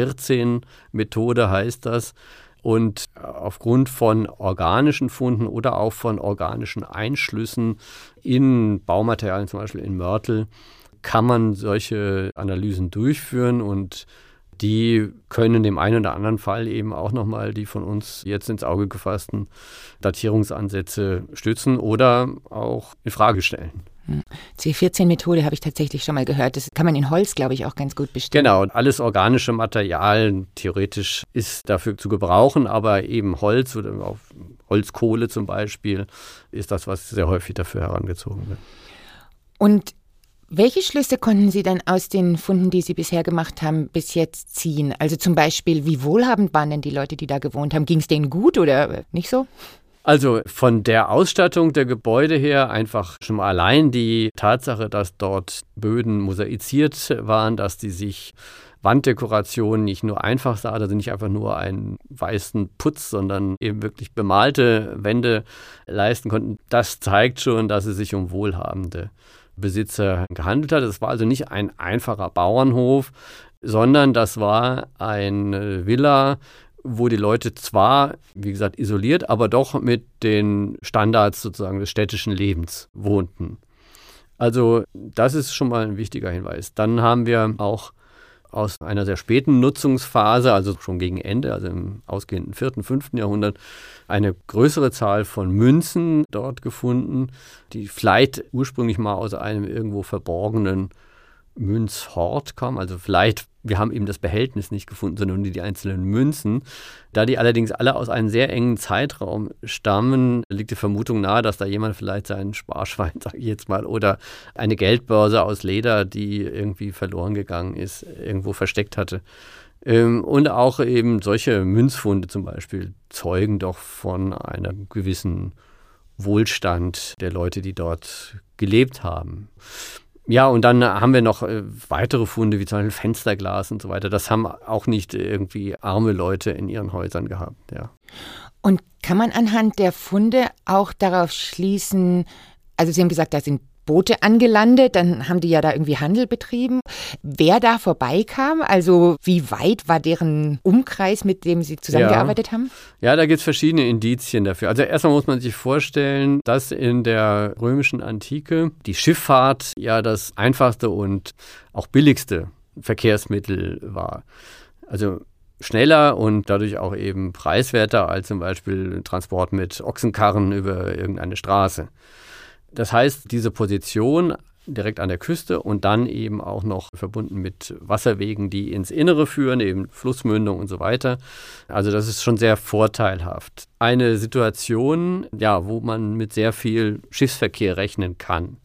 C14-Methode heißt das. Und aufgrund von organischen Funden oder auch von organischen Einschlüssen in Baumaterialien, zum Beispiel in Mörtel, kann man solche Analysen durchführen und die können in dem einen oder anderen Fall eben auch nochmal die von uns jetzt ins Auge gefassten Datierungsansätze stützen oder auch in Frage stellen. C14-Methode habe ich tatsächlich schon mal gehört. Das kann man in Holz, glaube ich, auch ganz gut bestimmen. Genau, alles organische Material theoretisch ist dafür zu gebrauchen, aber eben Holz oder auch Holzkohle zum Beispiel ist das, was sehr häufig dafür herangezogen wird. Und welche Schlüsse konnten Sie dann aus den Funden, die Sie bisher gemacht haben, bis jetzt ziehen? Also zum Beispiel, wie wohlhabend waren denn die Leute, die da gewohnt haben? Ging es denen gut oder nicht so? Also von der Ausstattung der Gebäude her einfach schon mal allein die Tatsache, dass dort Böden mosaiziert waren, dass die sich Wanddekorationen nicht nur einfach sah, also nicht einfach nur einen weißen Putz, sondern eben wirklich bemalte Wände leisten konnten. Das zeigt schon, dass es sich um wohlhabende Besitzer gehandelt hat. Es war also nicht ein einfacher Bauernhof, sondern das war eine Villa, wo die Leute zwar, wie gesagt, isoliert, aber doch mit den Standards sozusagen des städtischen Lebens wohnten. Also das ist schon mal ein wichtiger Hinweis. Dann haben wir auch aus einer sehr späten Nutzungsphase, also schon gegen Ende, also im ausgehenden 4., 5. Jahrhundert, eine größere Zahl von Münzen dort gefunden, die vielleicht ursprünglich mal aus einem irgendwo verborgenen Münzhort kam. Also vielleicht, wir haben eben das Behältnis nicht gefunden, sondern nur die einzelnen Münzen. Da die allerdings alle aus einem sehr engen Zeitraum stammen, liegt die Vermutung nahe, dass da jemand vielleicht seinen Sparschwein, sage ich jetzt mal, oder eine Geldbörse aus Leder, die irgendwie verloren gegangen ist, irgendwo versteckt hatte. Und auch eben solche Münzfunde zum Beispiel zeugen doch von einem gewissen Wohlstand der Leute, die dort gelebt haben. Ja, und dann haben wir noch weitere Funde, wie zum Beispiel Fensterglas und so weiter. Das haben auch nicht irgendwie arme Leute in ihren Häusern gehabt, ja. Und kann man anhand der Funde auch darauf schließen, also Sie haben gesagt, da sind Boote angelandet, dann haben die ja da irgendwie Handel betrieben. Wer da vorbeikam, also wie weit war deren Umkreis, mit dem Sie zusammengearbeitet haben? Ja, da gibt es verschiedene Indizien dafür. Also erstmal muss man sich vorstellen, dass in der römischen Antike die Schifffahrt ja das einfachste und auch billigste Verkehrsmittel war. Also schneller und dadurch auch eben preiswerter als zum Beispiel Transport mit Ochsenkarren über irgendeine Straße. Das heißt, diese Position direkt an der Küste und dann eben auch noch verbunden mit Wasserwegen, die ins Innere führen, eben Flussmündung und so weiter. Also das ist schon sehr vorteilhaft. Eine Situation, ja, wo man mit sehr viel Schiffsverkehr rechnen kann.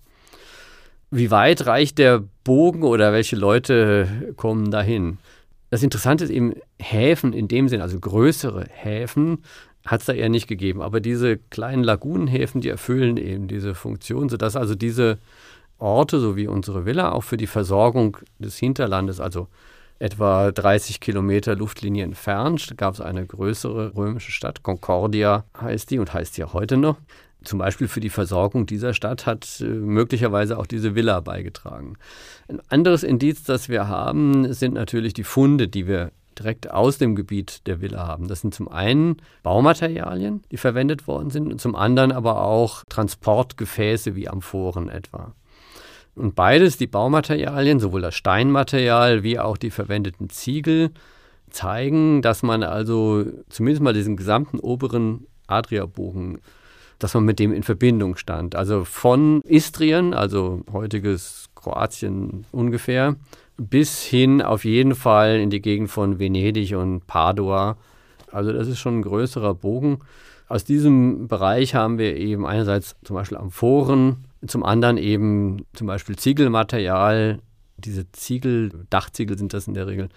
Wie weit reicht der Bogen oder welche Leute kommen dahin? Das Interessante ist eben, Häfen in dem Sinn, also größere Häfen, hat es da eher nicht gegeben. Aber diese kleinen Lagunenhäfen, die erfüllen eben diese Funktion, sodass also diese Orte, so wie unsere Villa, auch für die Versorgung des Hinterlandes, also etwa 30 Kilometer Luftlinie entfernt, gab es eine größere römische Stadt, Concordia heißt die und heißt sie auch heute noch. Zum Beispiel für die Versorgung dieser Stadt hat möglicherweise auch diese Villa beigetragen. Ein anderes Indiz, das wir haben, sind natürlich die Funde, die wir direkt aus dem Gebiet der Villa haben. Das sind zum einen Baumaterialien, die verwendet worden sind, und zum anderen aber auch Transportgefäße wie Amphoren etwa. Und beides, die Baumaterialien, sowohl das Steinmaterial wie auch die verwendeten Ziegel, zeigen, dass man also zumindest mal diesen gesamten oberen Adriabogen, dass man mit dem in Verbindung stand. Also von Istrien, also heutiges Kroatien ungefähr, bis hin auf jeden Fall in die Gegend von Venedig und Padua. Also das ist schon ein größerer Bogen. Aus diesem Bereich haben wir eben einerseits zum Beispiel Amphoren, zum anderen eben zum Beispiel Ziegelmaterial. Diese Ziegel, Dachziegel sind das in der Regel,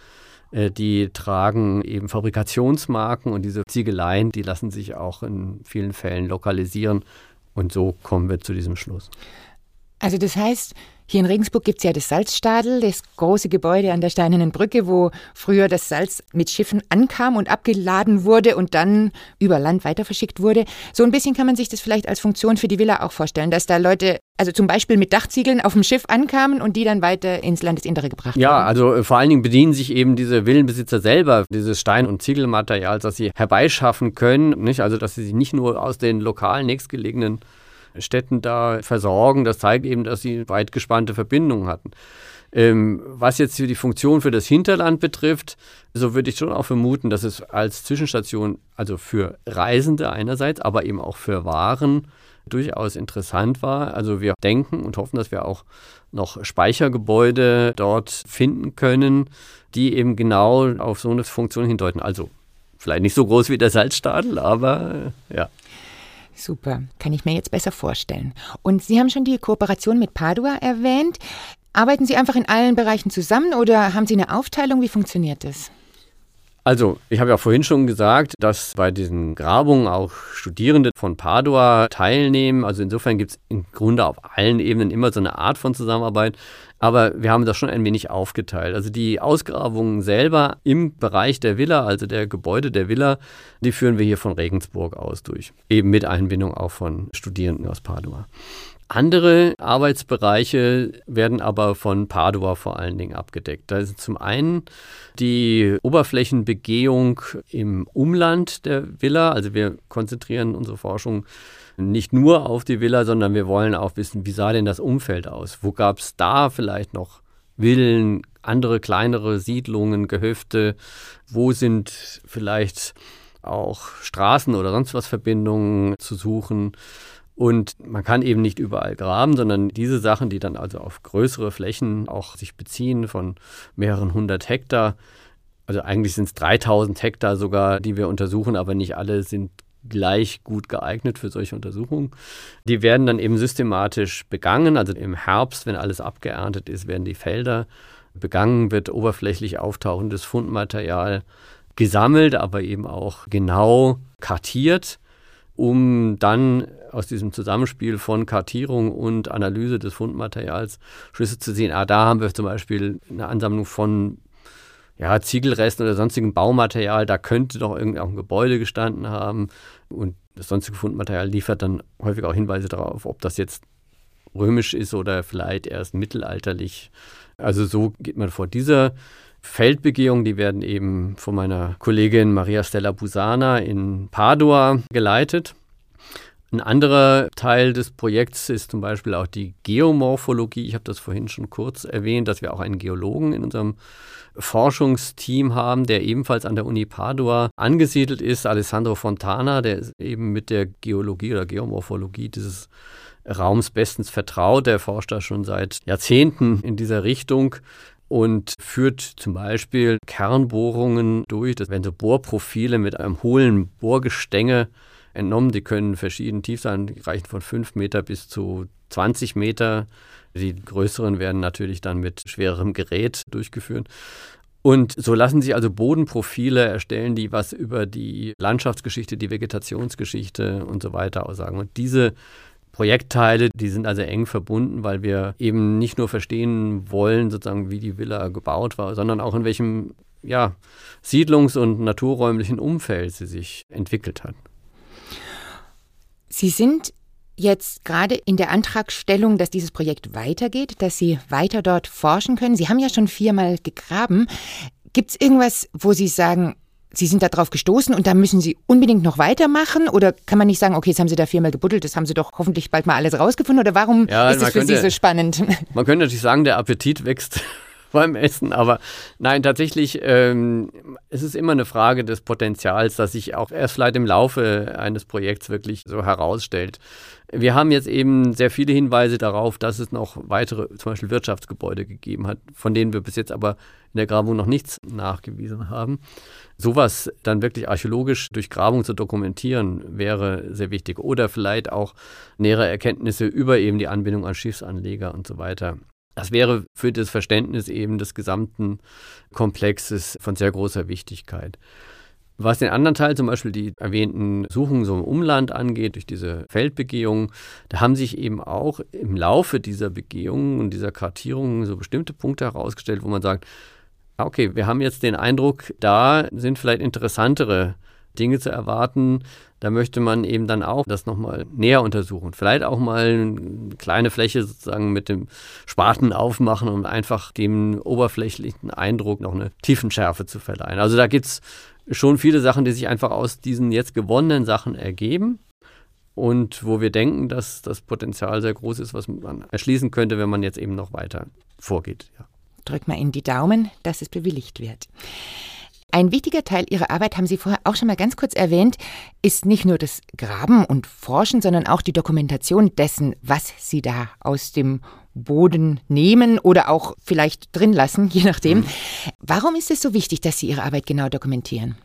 die tragen eben Fabrikationsmarken und diese Ziegeleien, die lassen sich auch in vielen Fällen lokalisieren. Und so kommen wir zu diesem Schluss. Also das heißt, hier in Regensburg gibt es ja das Salzstadel, das große Gebäude an der Steinernen Brücke, wo früher das Salz mit Schiffen ankam und abgeladen wurde und dann über Land weiter verschickt wurde. So ein bisschen kann man sich das vielleicht als Funktion für die Villa auch vorstellen, dass da Leute, also zum Beispiel mit Dachziegeln auf dem Schiff ankamen und die dann weiter ins Landesinnere gebracht wurden. Ja, also vor allen Dingen bedienen sich eben diese Villenbesitzer selber dieses Stein- und Ziegelmaterials, das sie herbeischaffen können, nicht? Also dass sie sich nicht nur aus den lokalen nächstgelegenen Städten da versorgen. Das zeigt eben, dass sie weit gespannte Verbindungen hatten. Was jetzt die Funktion für das Hinterland betrifft, so würde ich schon auch vermuten, dass es als Zwischenstation, also für Reisende einerseits, aber eben auch für Waren durchaus interessant war. Also wir denken und hoffen, dass wir auch noch Speichergebäude dort finden können, die eben genau auf so eine Funktion hindeuten. Also vielleicht nicht so groß wie der Salzstadel, aber ja. Super, kann ich mir jetzt besser vorstellen. Und Sie haben schon die Kooperation mit Padua erwähnt. Arbeiten Sie einfach in allen Bereichen zusammen oder haben Sie eine Aufteilung? Wie funktioniert das? Also, ich habe ja vorhin schon gesagt, dass bei diesen Grabungen auch Studierende von Padua teilnehmen. Also insofern gibt es im Grunde auf allen Ebenen immer so eine Art von Zusammenarbeit. Aber wir haben das schon ein wenig aufgeteilt. Also die Ausgrabungen selber im Bereich der Villa, also der Gebäude der Villa, die führen wir hier von Regensburg aus durch. Eben mit Einbindung auch von Studierenden aus Padua. Andere Arbeitsbereiche werden aber von Padua vor allen Dingen abgedeckt. Da ist zum einen die Oberflächenbegehung im Umland der Villa. Also wir konzentrieren unsere Forschung nicht nur auf die Villa, sondern wir wollen auch wissen, wie sah denn das Umfeld aus? Wo gab es da vielleicht noch Villen, andere kleinere Siedlungen, Gehöfte? Wo sind vielleicht auch Straßen oder sonst was Verbindungen zu suchen? Und man kann eben nicht überall graben, sondern diese Sachen, die dann also auf größere Flächen auch sich beziehen von mehreren hundert Hektar, also eigentlich sind es 3000 Hektar sogar, die wir untersuchen, aber nicht alle sind gleich gut geeignet für solche Untersuchungen. Die werden dann eben systematisch begangen, also im Herbst, wenn alles abgeerntet ist, werden die Felder begangen, wird oberflächlich auftauchendes Fundmaterial gesammelt, aber eben auch genau kartiert, um dann aus diesem Zusammenspiel von Kartierung und Analyse des Fundmaterials Schlüsse zu sehen. Da haben wir zum Beispiel eine Ansammlung von Ziegelresten oder sonstigem Baumaterial. Da könnte doch irgendwie auch ein Gebäude gestanden haben. Und das sonstige Fundmaterial liefert dann häufig auch Hinweise darauf, ob das jetzt römisch ist oder vielleicht erst mittelalterlich. Also so geht man vor. Diese Feldbegehungen, die werden eben von meiner Kollegin Maria Stella Busana in Padua geleitet. Ein anderer Teil des Projekts ist zum Beispiel auch die Geomorphologie. Ich habe das vorhin schon kurz erwähnt, dass wir auch einen Geologen in unserem Forschungsteam haben, der ebenfalls an der Uni Padua angesiedelt ist, Alessandro Fontana, der ist eben mit der Geologie oder Geomorphologie dieses Raums bestens vertraut. Der forscht da schon seit Jahrzehnten in dieser Richtung und führt zum Beispiel Kernbohrungen durch. Das werden so Bohrprofile mit einem hohlen Bohrgestänge entnommen. Die können verschieden tief sein, die reichen von 5 Meter bis zu 20 Meter. Die größeren werden natürlich dann mit schwererem Gerät durchgeführt. Und so lassen sich also Bodenprofile erstellen, die was über die Landschaftsgeschichte, die Vegetationsgeschichte und so weiter aussagen. Und diese Projektteile, die sind also eng verbunden, weil wir eben nicht nur verstehen wollen, sozusagen, wie die Villa gebaut war, sondern auch in welchem siedlungs- und naturräumlichen Umfeld sie sich entwickelt hat. Sie sind jetzt gerade in der Antragstellung, dass dieses Projekt weitergeht, dass Sie weiter dort forschen können. Sie haben ja schon 4-mal gegraben. Gibt es irgendwas, wo Sie sagen, Sie sind da drauf gestoßen und da müssen Sie unbedingt noch weitermachen? Oder kann man nicht sagen, okay, jetzt haben Sie da 4-mal gebuddelt, das haben Sie doch hoffentlich bald mal alles rausgefunden? Oder warum ist es für Sie so spannend? Man könnte natürlich sagen, der Appetit wächst beim Essen, aber nein, tatsächlich, es ist immer eine Frage des Potenzials, das sich auch erst vielleicht im Laufe eines Projekts wirklich so herausstellt. Wir haben jetzt eben sehr viele Hinweise darauf, dass es noch weitere, zum Beispiel Wirtschaftsgebäude gegeben hat, von denen wir bis jetzt aber in der Grabung noch nichts nachgewiesen haben. Sowas dann wirklich archäologisch durch Grabung zu dokumentieren, wäre sehr wichtig. Oder vielleicht auch nähere Erkenntnisse über eben die Anbindung an Schiffsanleger und so weiter. Das wäre für das Verständnis eben des gesamten Komplexes von sehr großer Wichtigkeit. Was den anderen Teil, zum Beispiel die erwähnten Suchungen so im Umland angeht, durch diese Feldbegehungen, da haben sich eben auch im Laufe dieser Begehungen und dieser Kartierungen so bestimmte Punkte herausgestellt, wo man sagt, okay, wir haben jetzt den Eindruck, da sind vielleicht interessantere Dinge zu erwarten. Da möchte man eben dann auch das nochmal näher untersuchen. Vielleicht auch mal eine kleine Fläche sozusagen mit dem Spaten aufmachen, um einfach dem oberflächlichen Eindruck noch eine Tiefenschärfe zu verleihen. Also da gibt es schon viele Sachen, die sich einfach aus diesen jetzt gewonnenen Sachen ergeben und wo wir denken, dass das Potenzial sehr groß ist, was man erschließen könnte, wenn man jetzt eben noch weiter vorgeht. Ja. Drückt mal in die Daumen, dass es bewilligt wird. Ein wichtiger Teil Ihrer Arbeit, haben Sie vorher auch schon mal ganz kurz erwähnt, ist nicht nur das Graben und Forschen, sondern auch die Dokumentation dessen, was Sie da aus dem Boden nehmen oder auch vielleicht drin lassen, je nachdem. Warum ist es so wichtig, dass Sie Ihre Arbeit genau dokumentieren?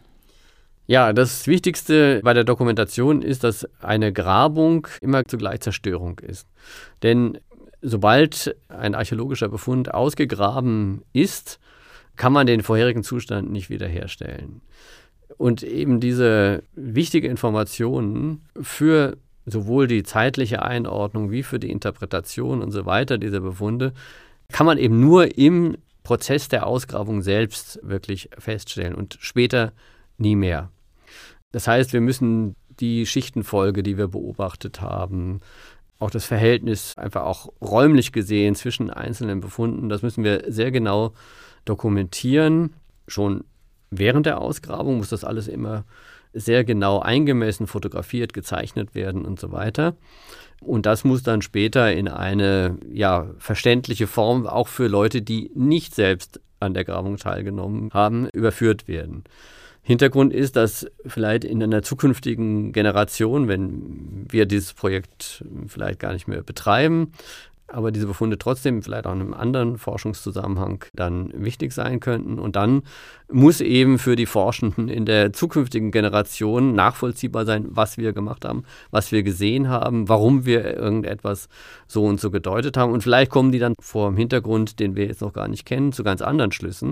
Ja, das Wichtigste bei der Dokumentation ist, dass eine Grabung immer zugleich Zerstörung ist. Denn sobald ein archäologischer Befund ausgegraben ist, kann man den vorherigen Zustand nicht wiederherstellen. Und eben diese wichtige Informationen für sowohl die zeitliche Einordnung wie für die Interpretation und so weiter dieser Befunde kann man eben nur im Prozess der Ausgrabung selbst wirklich feststellen und später nie mehr. Das heißt, wir müssen die Schichtenfolge, die wir beobachtet haben, auch das Verhältnis einfach auch räumlich gesehen zwischen einzelnen Befunden, das müssen wir sehr genau dokumentieren. Schon während der Ausgrabung muss das alles immer sehr genau eingemessen, fotografiert, gezeichnet werden und so weiter. Und das muss dann später in eine verständliche Form auch für Leute, die nicht selbst an der Grabung teilgenommen haben, überführt werden. Hintergrund ist, dass vielleicht in einer zukünftigen Generation, wenn wir dieses Projekt vielleicht gar nicht mehr betreiben, aber diese Befunde trotzdem vielleicht auch in einem anderen Forschungszusammenhang dann wichtig sein könnten. Und dann muss eben für die Forschenden in der zukünftigen Generation nachvollziehbar sein, was wir gemacht haben, was wir gesehen haben, warum wir irgendetwas so und so gedeutet haben. Und vielleicht kommen die dann vor dem Hintergrund, den wir jetzt noch gar nicht kennen, zu ganz anderen Schlüssen.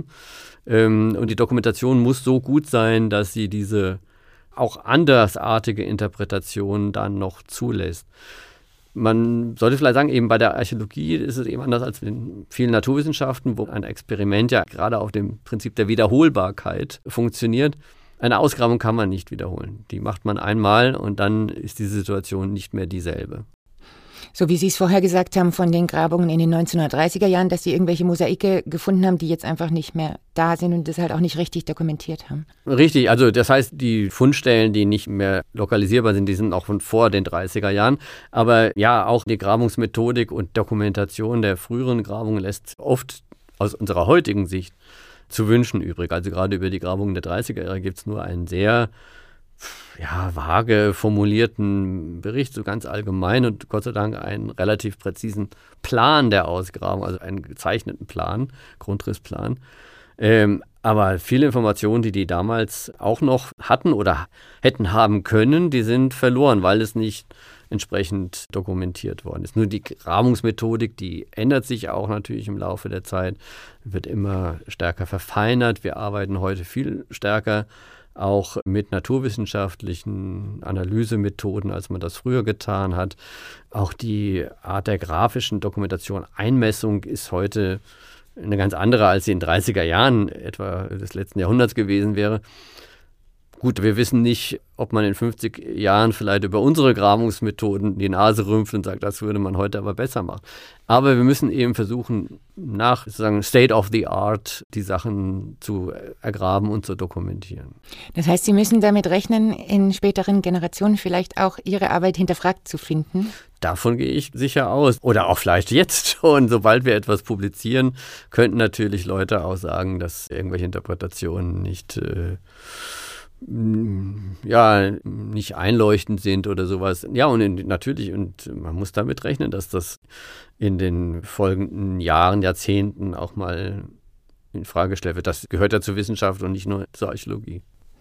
Und die Dokumentation muss so gut sein, dass sie diese auch andersartige Interpretation dann noch zulässt. Man sollte vielleicht sagen, eben bei der Archäologie ist es eben anders als in vielen Naturwissenschaften, wo ein Experiment ja gerade auf dem Prinzip der Wiederholbarkeit funktioniert. Eine Ausgrabung kann man nicht wiederholen. Die macht man einmal und dann ist die Situation nicht mehr dieselbe. So wie Sie es vorher gesagt haben von den Grabungen in den 1930er Jahren, dass Sie irgendwelche Mosaike gefunden haben, die jetzt einfach nicht mehr da sind und das halt auch nicht richtig dokumentiert haben. Richtig, also das heißt, die Fundstellen, die nicht mehr lokalisierbar sind, die sind auch von vor den 30er Jahren. Aber ja, auch die Grabungsmethodik und Dokumentation der früheren Grabungen lässt oft aus unserer heutigen Sicht zu wünschen übrig. Also gerade über die Grabungen der 30er Jahre gibt es nur einen sehr vage formulierten Bericht, so ganz allgemein und Gott sei Dank einen relativ präzisen Plan der Ausgrabung, also einen gezeichneten Plan, Grundrissplan. Aber viele Informationen, die damals auch noch hatten oder hätten haben können, die sind verloren, weil es nicht entsprechend dokumentiert worden ist. Nur die Grabungsmethodik, die ändert sich auch natürlich im Laufe der Zeit, wird immer stärker verfeinert. Wir arbeiten heute viel stärker auch mit naturwissenschaftlichen Analysemethoden, als man das früher getan hat. Auch die Art der grafischen Dokumentation, Einmessung ist heute eine ganz andere, als sie in den 30er Jahren etwa des letzten Jahrhunderts gewesen wäre. Gut, wir wissen nicht, ob man in 50 Jahren vielleicht über unsere Grabungsmethoden die Nase rümpft und sagt, das würde man heute aber besser machen. Aber wir müssen eben versuchen, nach sozusagen State of the Art die Sachen zu ergraben und zu dokumentieren. Das heißt, Sie müssen damit rechnen, in späteren Generationen vielleicht auch Ihre Arbeit hinterfragt zu finden? Davon gehe ich sicher aus. Oder auch vielleicht jetzt schon. Sobald wir etwas publizieren, könnten natürlich Leute auch sagen, dass irgendwelche Interpretationen nicht einleuchtend sind oder sowas. Ja, und natürlich, und man muss damit rechnen, dass das in den folgenden Jahren, Jahrzehnten auch mal in Frage gestellt wird. Das gehört ja zur Wissenschaft und nicht nur zur Archäologie.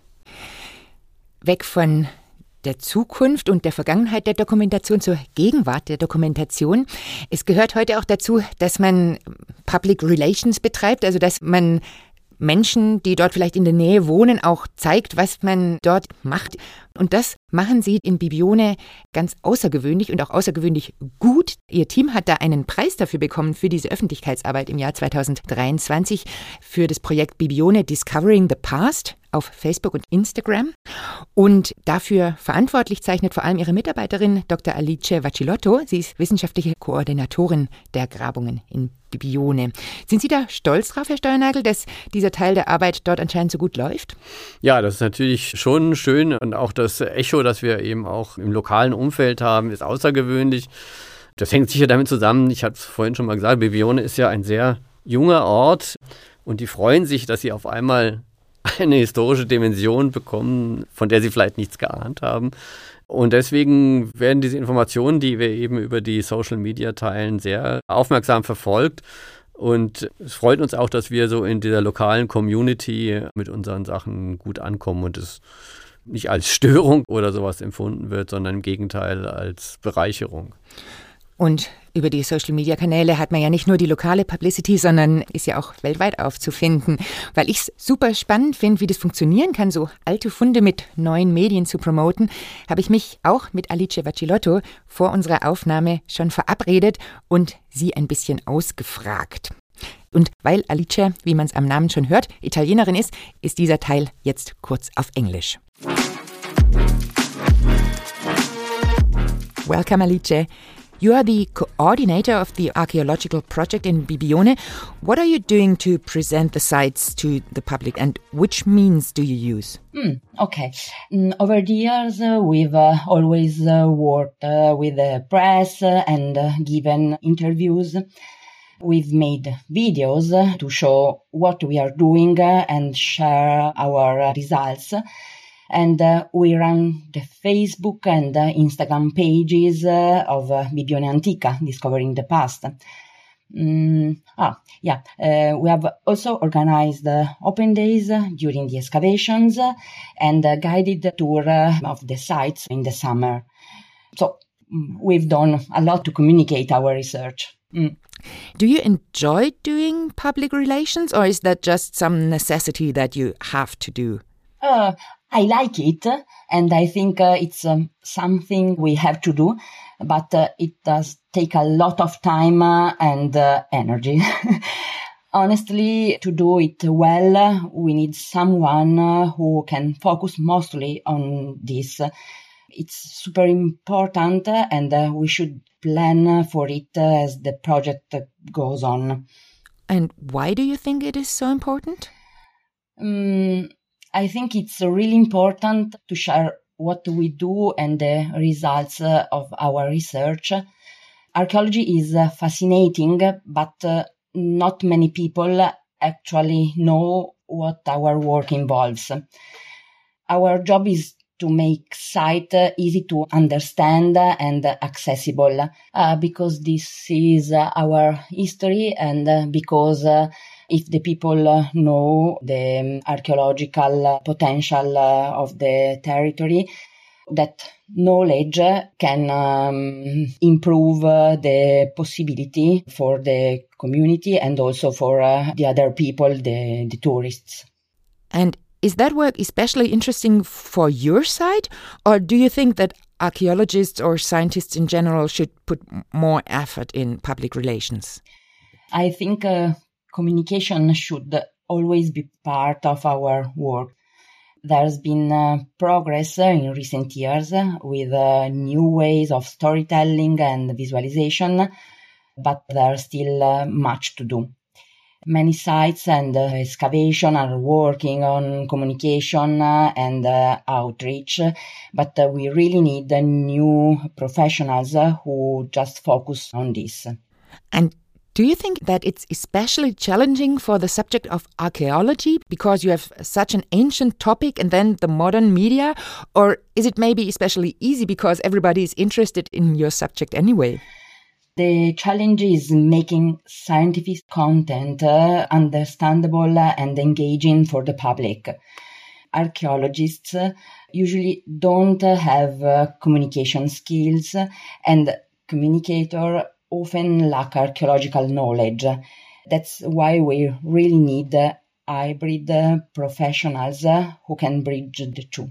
Weg von der Zukunft und der Vergangenheit der Dokumentation zur Gegenwart der Dokumentation. Es gehört heute auch dazu, dass man Public Relations betreibt, also dass man Menschen, die dort vielleicht in der Nähe wohnen, auch zeigt, was man dort macht. Und das machen Sie in Bibione ganz außergewöhnlich und auch außergewöhnlich gut. Ihr Team hat da einen Preis dafür bekommen, für diese Öffentlichkeitsarbeit im Jahr 2023, für das Projekt Bibione Discovering the Past auf Facebook und Instagram. Und dafür verantwortlich zeichnet vor allem Ihre Mitarbeiterin Dr. Alice Vacilotto. Sie ist wissenschaftliche Koordinatorin der Grabungen in Bibione. Sind Sie da stolz drauf, Herr Steuernagel, dass dieser Teil der Arbeit dort anscheinend so gut läuft? Ja, das ist natürlich schon schön und auch das Echo, das wir eben auch im lokalen Umfeld haben, ist außergewöhnlich. Das hängt sicher damit zusammen, ich habe es vorhin schon mal gesagt, Bibione ist ja ein sehr junger Ort und die freuen sich, dass sie auf einmal eine historische Dimension bekommen, von der sie vielleicht nichts geahnt haben. Und deswegen werden diese Informationen, die wir eben über die Social Media teilen, sehr aufmerksam verfolgt. Und es freut uns auch, dass wir so in dieser lokalen Community mit unseren Sachen gut ankommen und es nicht als Störung oder sowas empfunden wird, sondern im Gegenteil als Bereicherung. Und über die Social-Media-Kanäle hat man ja nicht nur die lokale Publicity, sondern ist ja auch weltweit aufzufinden. Weil ich es super spannend finde, wie das funktionieren kann, so alte Funde mit neuen Medien zu promoten, habe ich mich auch mit Alice Vacilotto vor unserer Aufnahme schon verabredet und sie ein bisschen ausgefragt. Und weil Alice, wie man es am Namen schon hört, Italienerin ist dieser Teil jetzt kurz auf Englisch. Welcome, Alice. You are the coordinator of the archaeological project in Bibione. What are you doing to present the sites to the public and which means do you use? Okay. Over the years, we've always worked with the press and given interviews. We've made videos to show what we are doing and share our results. And we run the Facebook and Instagram pages of Bibione Antica, Discovering the Past. We have also organized open days during the excavations and a guided tour of the sites in the summer. So we've done a lot to communicate our research. Do you enjoy doing public relations, or is that just some necessity that you have to do? I like it, and I think it's something we have to do, but it does take a lot of time and energy. Honestly, to do it well, we need someone who can focus mostly on this. It's super important, and we should plan for it as the project goes on. And why do you think it is so important? I think it's really important to share what we do and the results of our research. Archaeology is fascinating, but not many people actually know what our work involves. Our job is to make site easy to understand and accessible, because this is our history and because if the people know the archaeological potential of the territory, that knowledge can improve the possibility for the community and also for the other people, the tourists. And is that work especially interesting for your side, or do you think that archaeologists or scientists in general should put more effort in public relations? I think communication should always be part of our work. There's been progress in recent years with new ways of storytelling and visualization, but there's still much to do. Many sites and excavation are working on communication and outreach, but we really need new professionals who just focus on this. And do you think that it's especially challenging for the subject of archaeology because you have such an ancient topic and then the modern media? Or is it maybe especially easy because everybody is interested in your subject anyway? The challenge is making scientific content understandable and engaging for the public. Archaeologists usually don't have communication skills, and communicators often lack archaeological knowledge. That's why we really need hybrid professionals who can bridge the two.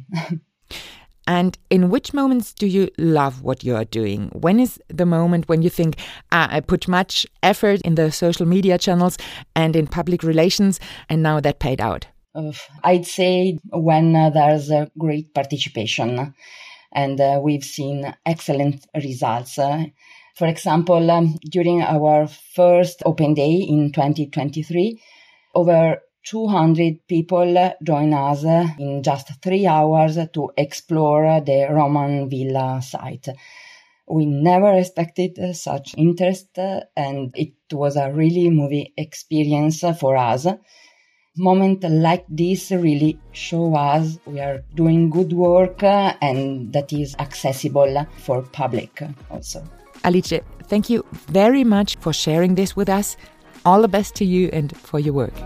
And in which moments do you love what you are doing? When is the moment when you think, I put much effort in the social media channels and in public relations, and now that paid out? I'd say when there's a great participation and we've seen excellent results. For example, during our first Open Day in 2023, over 200 people joined us in just 3 hours to explore the Roman villa site. We never expected such interest, and it was a really moving experience for us. Moments like this really show us we are doing good work and that is accessible for public also. Alice, thank you very much for sharing this with us. All the best to you and for your work.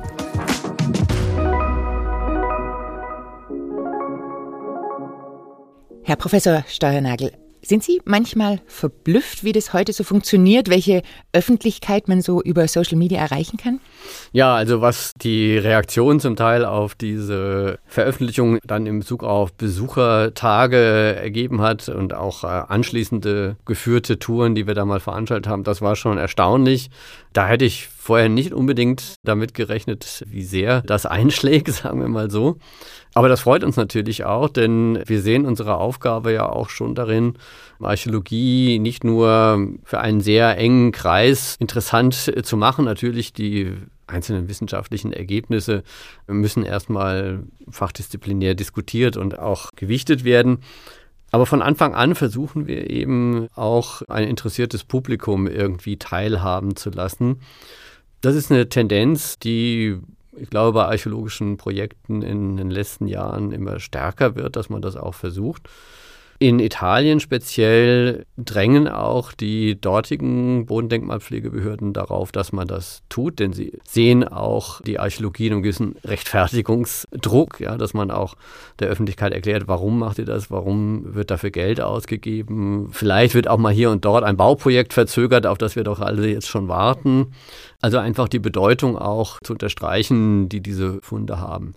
Herr Professor Steuernagel, sind Sie manchmal verblüfft, wie das heute so funktioniert, welche Öffentlichkeit man so über Social Media erreichen kann? Ja, also was die Reaktion zum Teil auf diese Veröffentlichung dann in Bezug auf Besuchertage ergeben hat und auch anschließende geführte Touren, die wir da mal veranstaltet haben, das war schon erstaunlich. Da hätte ich vorher nicht unbedingt damit gerechnet, wie sehr das einschlägt, sagen wir mal so. Aber das freut uns natürlich auch, denn wir sehen unsere Aufgabe ja auch schon darin, Archäologie nicht nur für einen sehr engen Kreis interessant zu machen. Natürlich die einzelnen wissenschaftlichen Ergebnisse müssen erstmal fachdisziplinär diskutiert und auch gewichtet werden. Aber von Anfang an versuchen wir eben auch ein interessiertes Publikum irgendwie teilhaben zu lassen. Das ist eine Tendenz, die, ich glaube, bei archäologischen Projekten in den letzten Jahren immer stärker wird, dass man das auch versucht. In Italien speziell drängen auch die dortigen Bodendenkmalpflegebehörden darauf, dass man das tut, denn sie sehen auch die Archäologie in einem gewissen Rechtfertigungsdruck, ja, dass man auch der Öffentlichkeit erklärt, warum macht ihr das, warum wird dafür Geld ausgegeben. Vielleicht wird auch mal hier und dort ein Bauprojekt verzögert, auf das wir doch alle jetzt schon warten. Also einfach die Bedeutung auch zu unterstreichen, die diese Funde haben.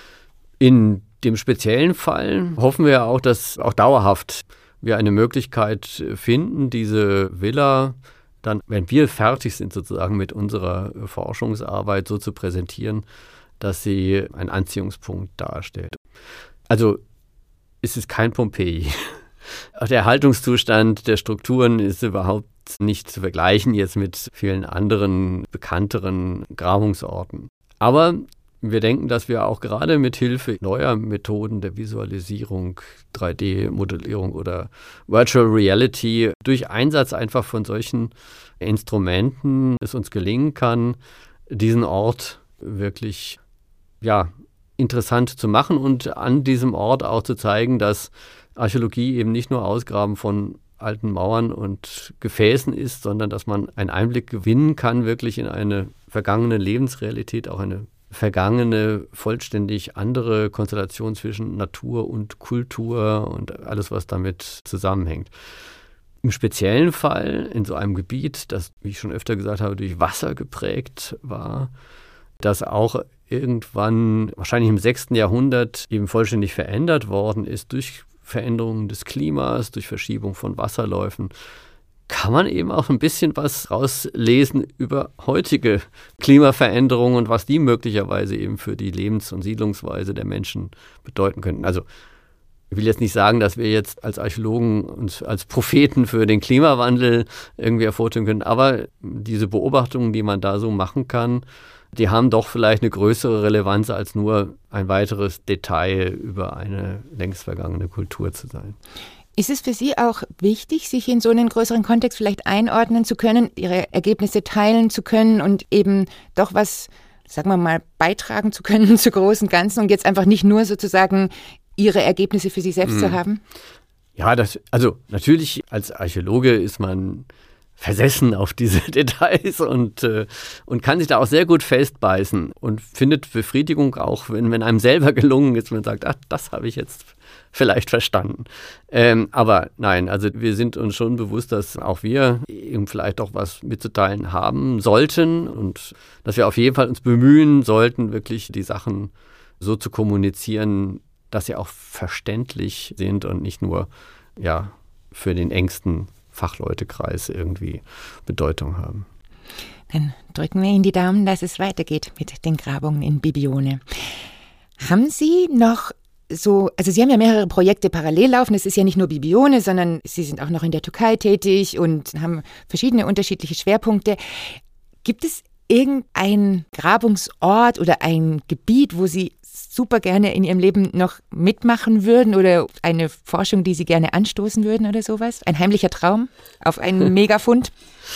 In dem speziellen Fall hoffen wir auch, dass auch dauerhaft wir eine Möglichkeit finden, diese Villa dann, wenn wir fertig sind sozusagen mit unserer Forschungsarbeit, so zu präsentieren, dass sie einen Anziehungspunkt darstellt. Also es ist kein Pompeji. Der Erhaltungszustand der Strukturen ist überhaupt nicht zu vergleichen jetzt mit vielen anderen bekannteren Grabungsorten. Aber wir denken, dass wir auch gerade mit Hilfe neuer Methoden der Visualisierung, 3D-Modellierung oder Virtual Reality durch Einsatz einfach von solchen Instrumenten es uns gelingen kann, diesen Ort wirklich interessant zu machen und an diesem Ort auch zu zeigen, dass Archäologie eben nicht nur Ausgraben von alten Mauern und Gefäßen ist, sondern dass man einen Einblick gewinnen kann, wirklich in eine vergangene Lebensrealität, auch eine vergangene, vollständig andere Konstellation zwischen Natur und Kultur und alles, was damit zusammenhängt. Im speziellen Fall in so einem Gebiet, das, wie ich schon öfter gesagt habe, durch Wasser geprägt war, das auch irgendwann, wahrscheinlich im 6. Jahrhundert, eben vollständig verändert worden ist durch Veränderungen des Klimas, durch Verschiebung von Wasserläufen, kann man eben auch ein bisschen was rauslesen über heutige Klimaveränderungen und was die möglicherweise eben für die Lebens- und Siedlungsweise der Menschen bedeuten könnten. Also ich will jetzt nicht sagen, dass wir jetzt als Archäologen uns als Propheten für den Klimawandel irgendwie hervortun können, aber diese Beobachtungen, die man da so machen kann, die haben doch vielleicht eine größere Relevanz, als nur ein weiteres Detail über eine längst vergangene Kultur zu sein. Ist es für Sie auch wichtig, sich in so einen größeren Kontext vielleicht einordnen zu können, Ihre Ergebnisse teilen zu können und eben doch was, sagen wir mal, beitragen zu können zu großen Ganzen und jetzt einfach nicht nur sozusagen Ihre Ergebnisse für sich selbst zu haben? Ja, also natürlich als Archäologe ist man versessen auf diese Details und kann sich da auch sehr gut festbeißen und findet Befriedigung auch, wenn einem selber gelungen ist, wenn man sagt, ach, das habe ich jetzt vielleicht verstanden. Aber nein, also wir sind uns schon bewusst, dass auch wir eben vielleicht auch was mitzuteilen haben sollten und dass wir auf jeden Fall uns bemühen sollten, wirklich die Sachen so zu kommunizieren, dass sie auch verständlich sind und nicht nur ja für den engsten Fachleutekreis irgendwie Bedeutung haben. Dann drücken wir Ihnen die Daumen, dass es weitergeht mit den Grabungen in Bibione. Haben Sie noch so, also Sie haben ja mehrere Projekte parallel laufen, es ist ja nicht nur Bibione, sondern Sie sind auch noch in der Türkei tätig und haben verschiedene unterschiedliche Schwerpunkte. Gibt es irgendein Grabungsort oder ein Gebiet, wo Sie super gerne in Ihrem Leben noch mitmachen würden oder eine Forschung, die Sie gerne anstoßen würden oder sowas? Ein heimlicher Traum auf einen Megafund?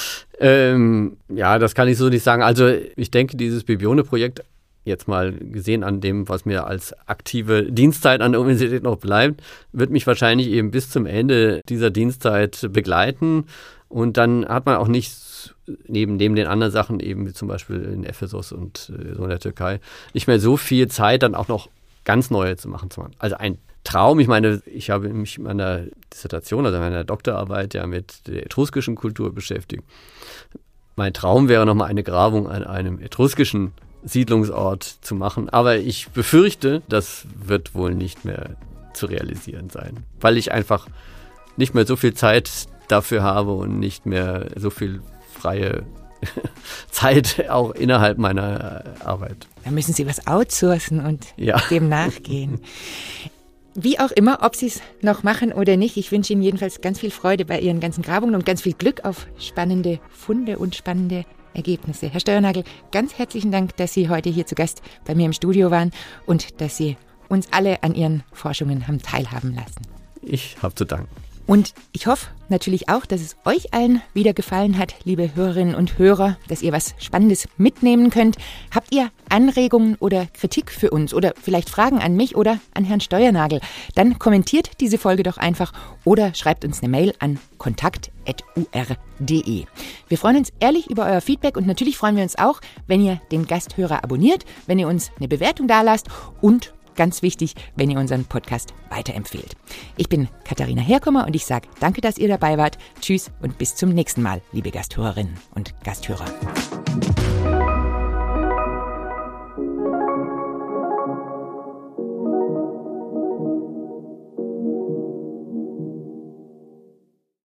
Ja, das kann ich so nicht sagen. Also ich denke, dieses Bibione-Projekt, jetzt mal gesehen an dem, was mir als aktive Dienstzeit an der Universität noch bleibt, wird mich wahrscheinlich eben bis zum Ende dieser Dienstzeit begleiten. Und dann hat man auch nicht neben den anderen Sachen, eben wie zum Beispiel in Ephesos und so in der Türkei, nicht mehr so viel Zeit, dann auch noch ganz neue zu machen. Also ein Traum, ich meine, ich habe mich in meiner Dissertation, also in meiner Doktorarbeit ja mit der etruskischen Kultur beschäftigt. Mein Traum wäre nochmal eine Grabung an einem etruskischen Siedlungsort zu machen, aber ich befürchte, das wird wohl nicht mehr zu realisieren sein, weil ich einfach nicht mehr so viel Zeit dafür habe und nicht mehr so viel freie Zeit auch innerhalb meiner Arbeit. Da müssen Sie was outsourcen und dem nachgehen. Wie auch immer, ob Sie es noch machen oder nicht, ich wünsche Ihnen jedenfalls ganz viel Freude bei Ihren ganzen Grabungen und ganz viel Glück auf spannende Funde und spannende Ergebnisse. Herr Steuernagel, ganz herzlichen Dank, dass Sie heute hier zu Gast bei mir im Studio waren und dass Sie uns alle an Ihren Forschungen haben teilhaben lassen. Ich habe zu danken. Und ich hoffe natürlich auch, dass es euch allen wieder gefallen hat, liebe Hörerinnen und Hörer, dass ihr was Spannendes mitnehmen könnt. Habt ihr Anregungen oder Kritik für uns oder vielleicht Fragen an mich oder an Herrn Steuernagel? Dann kommentiert diese Folge doch einfach oder schreibt uns eine Mail an kontakt@ur.de. Wir freuen uns ehrlich über euer Feedback und natürlich freuen wir uns auch, wenn ihr den Gasthörer abonniert, wenn ihr uns eine Bewertung dalasst und ganz wichtig, wenn ihr unseren Podcast weiterempfehlt. Ich bin Katharina Herkommer und ich sage danke, dass ihr dabei wart. Tschüss und bis zum nächsten Mal, liebe Gasthörerinnen und Gasthörer.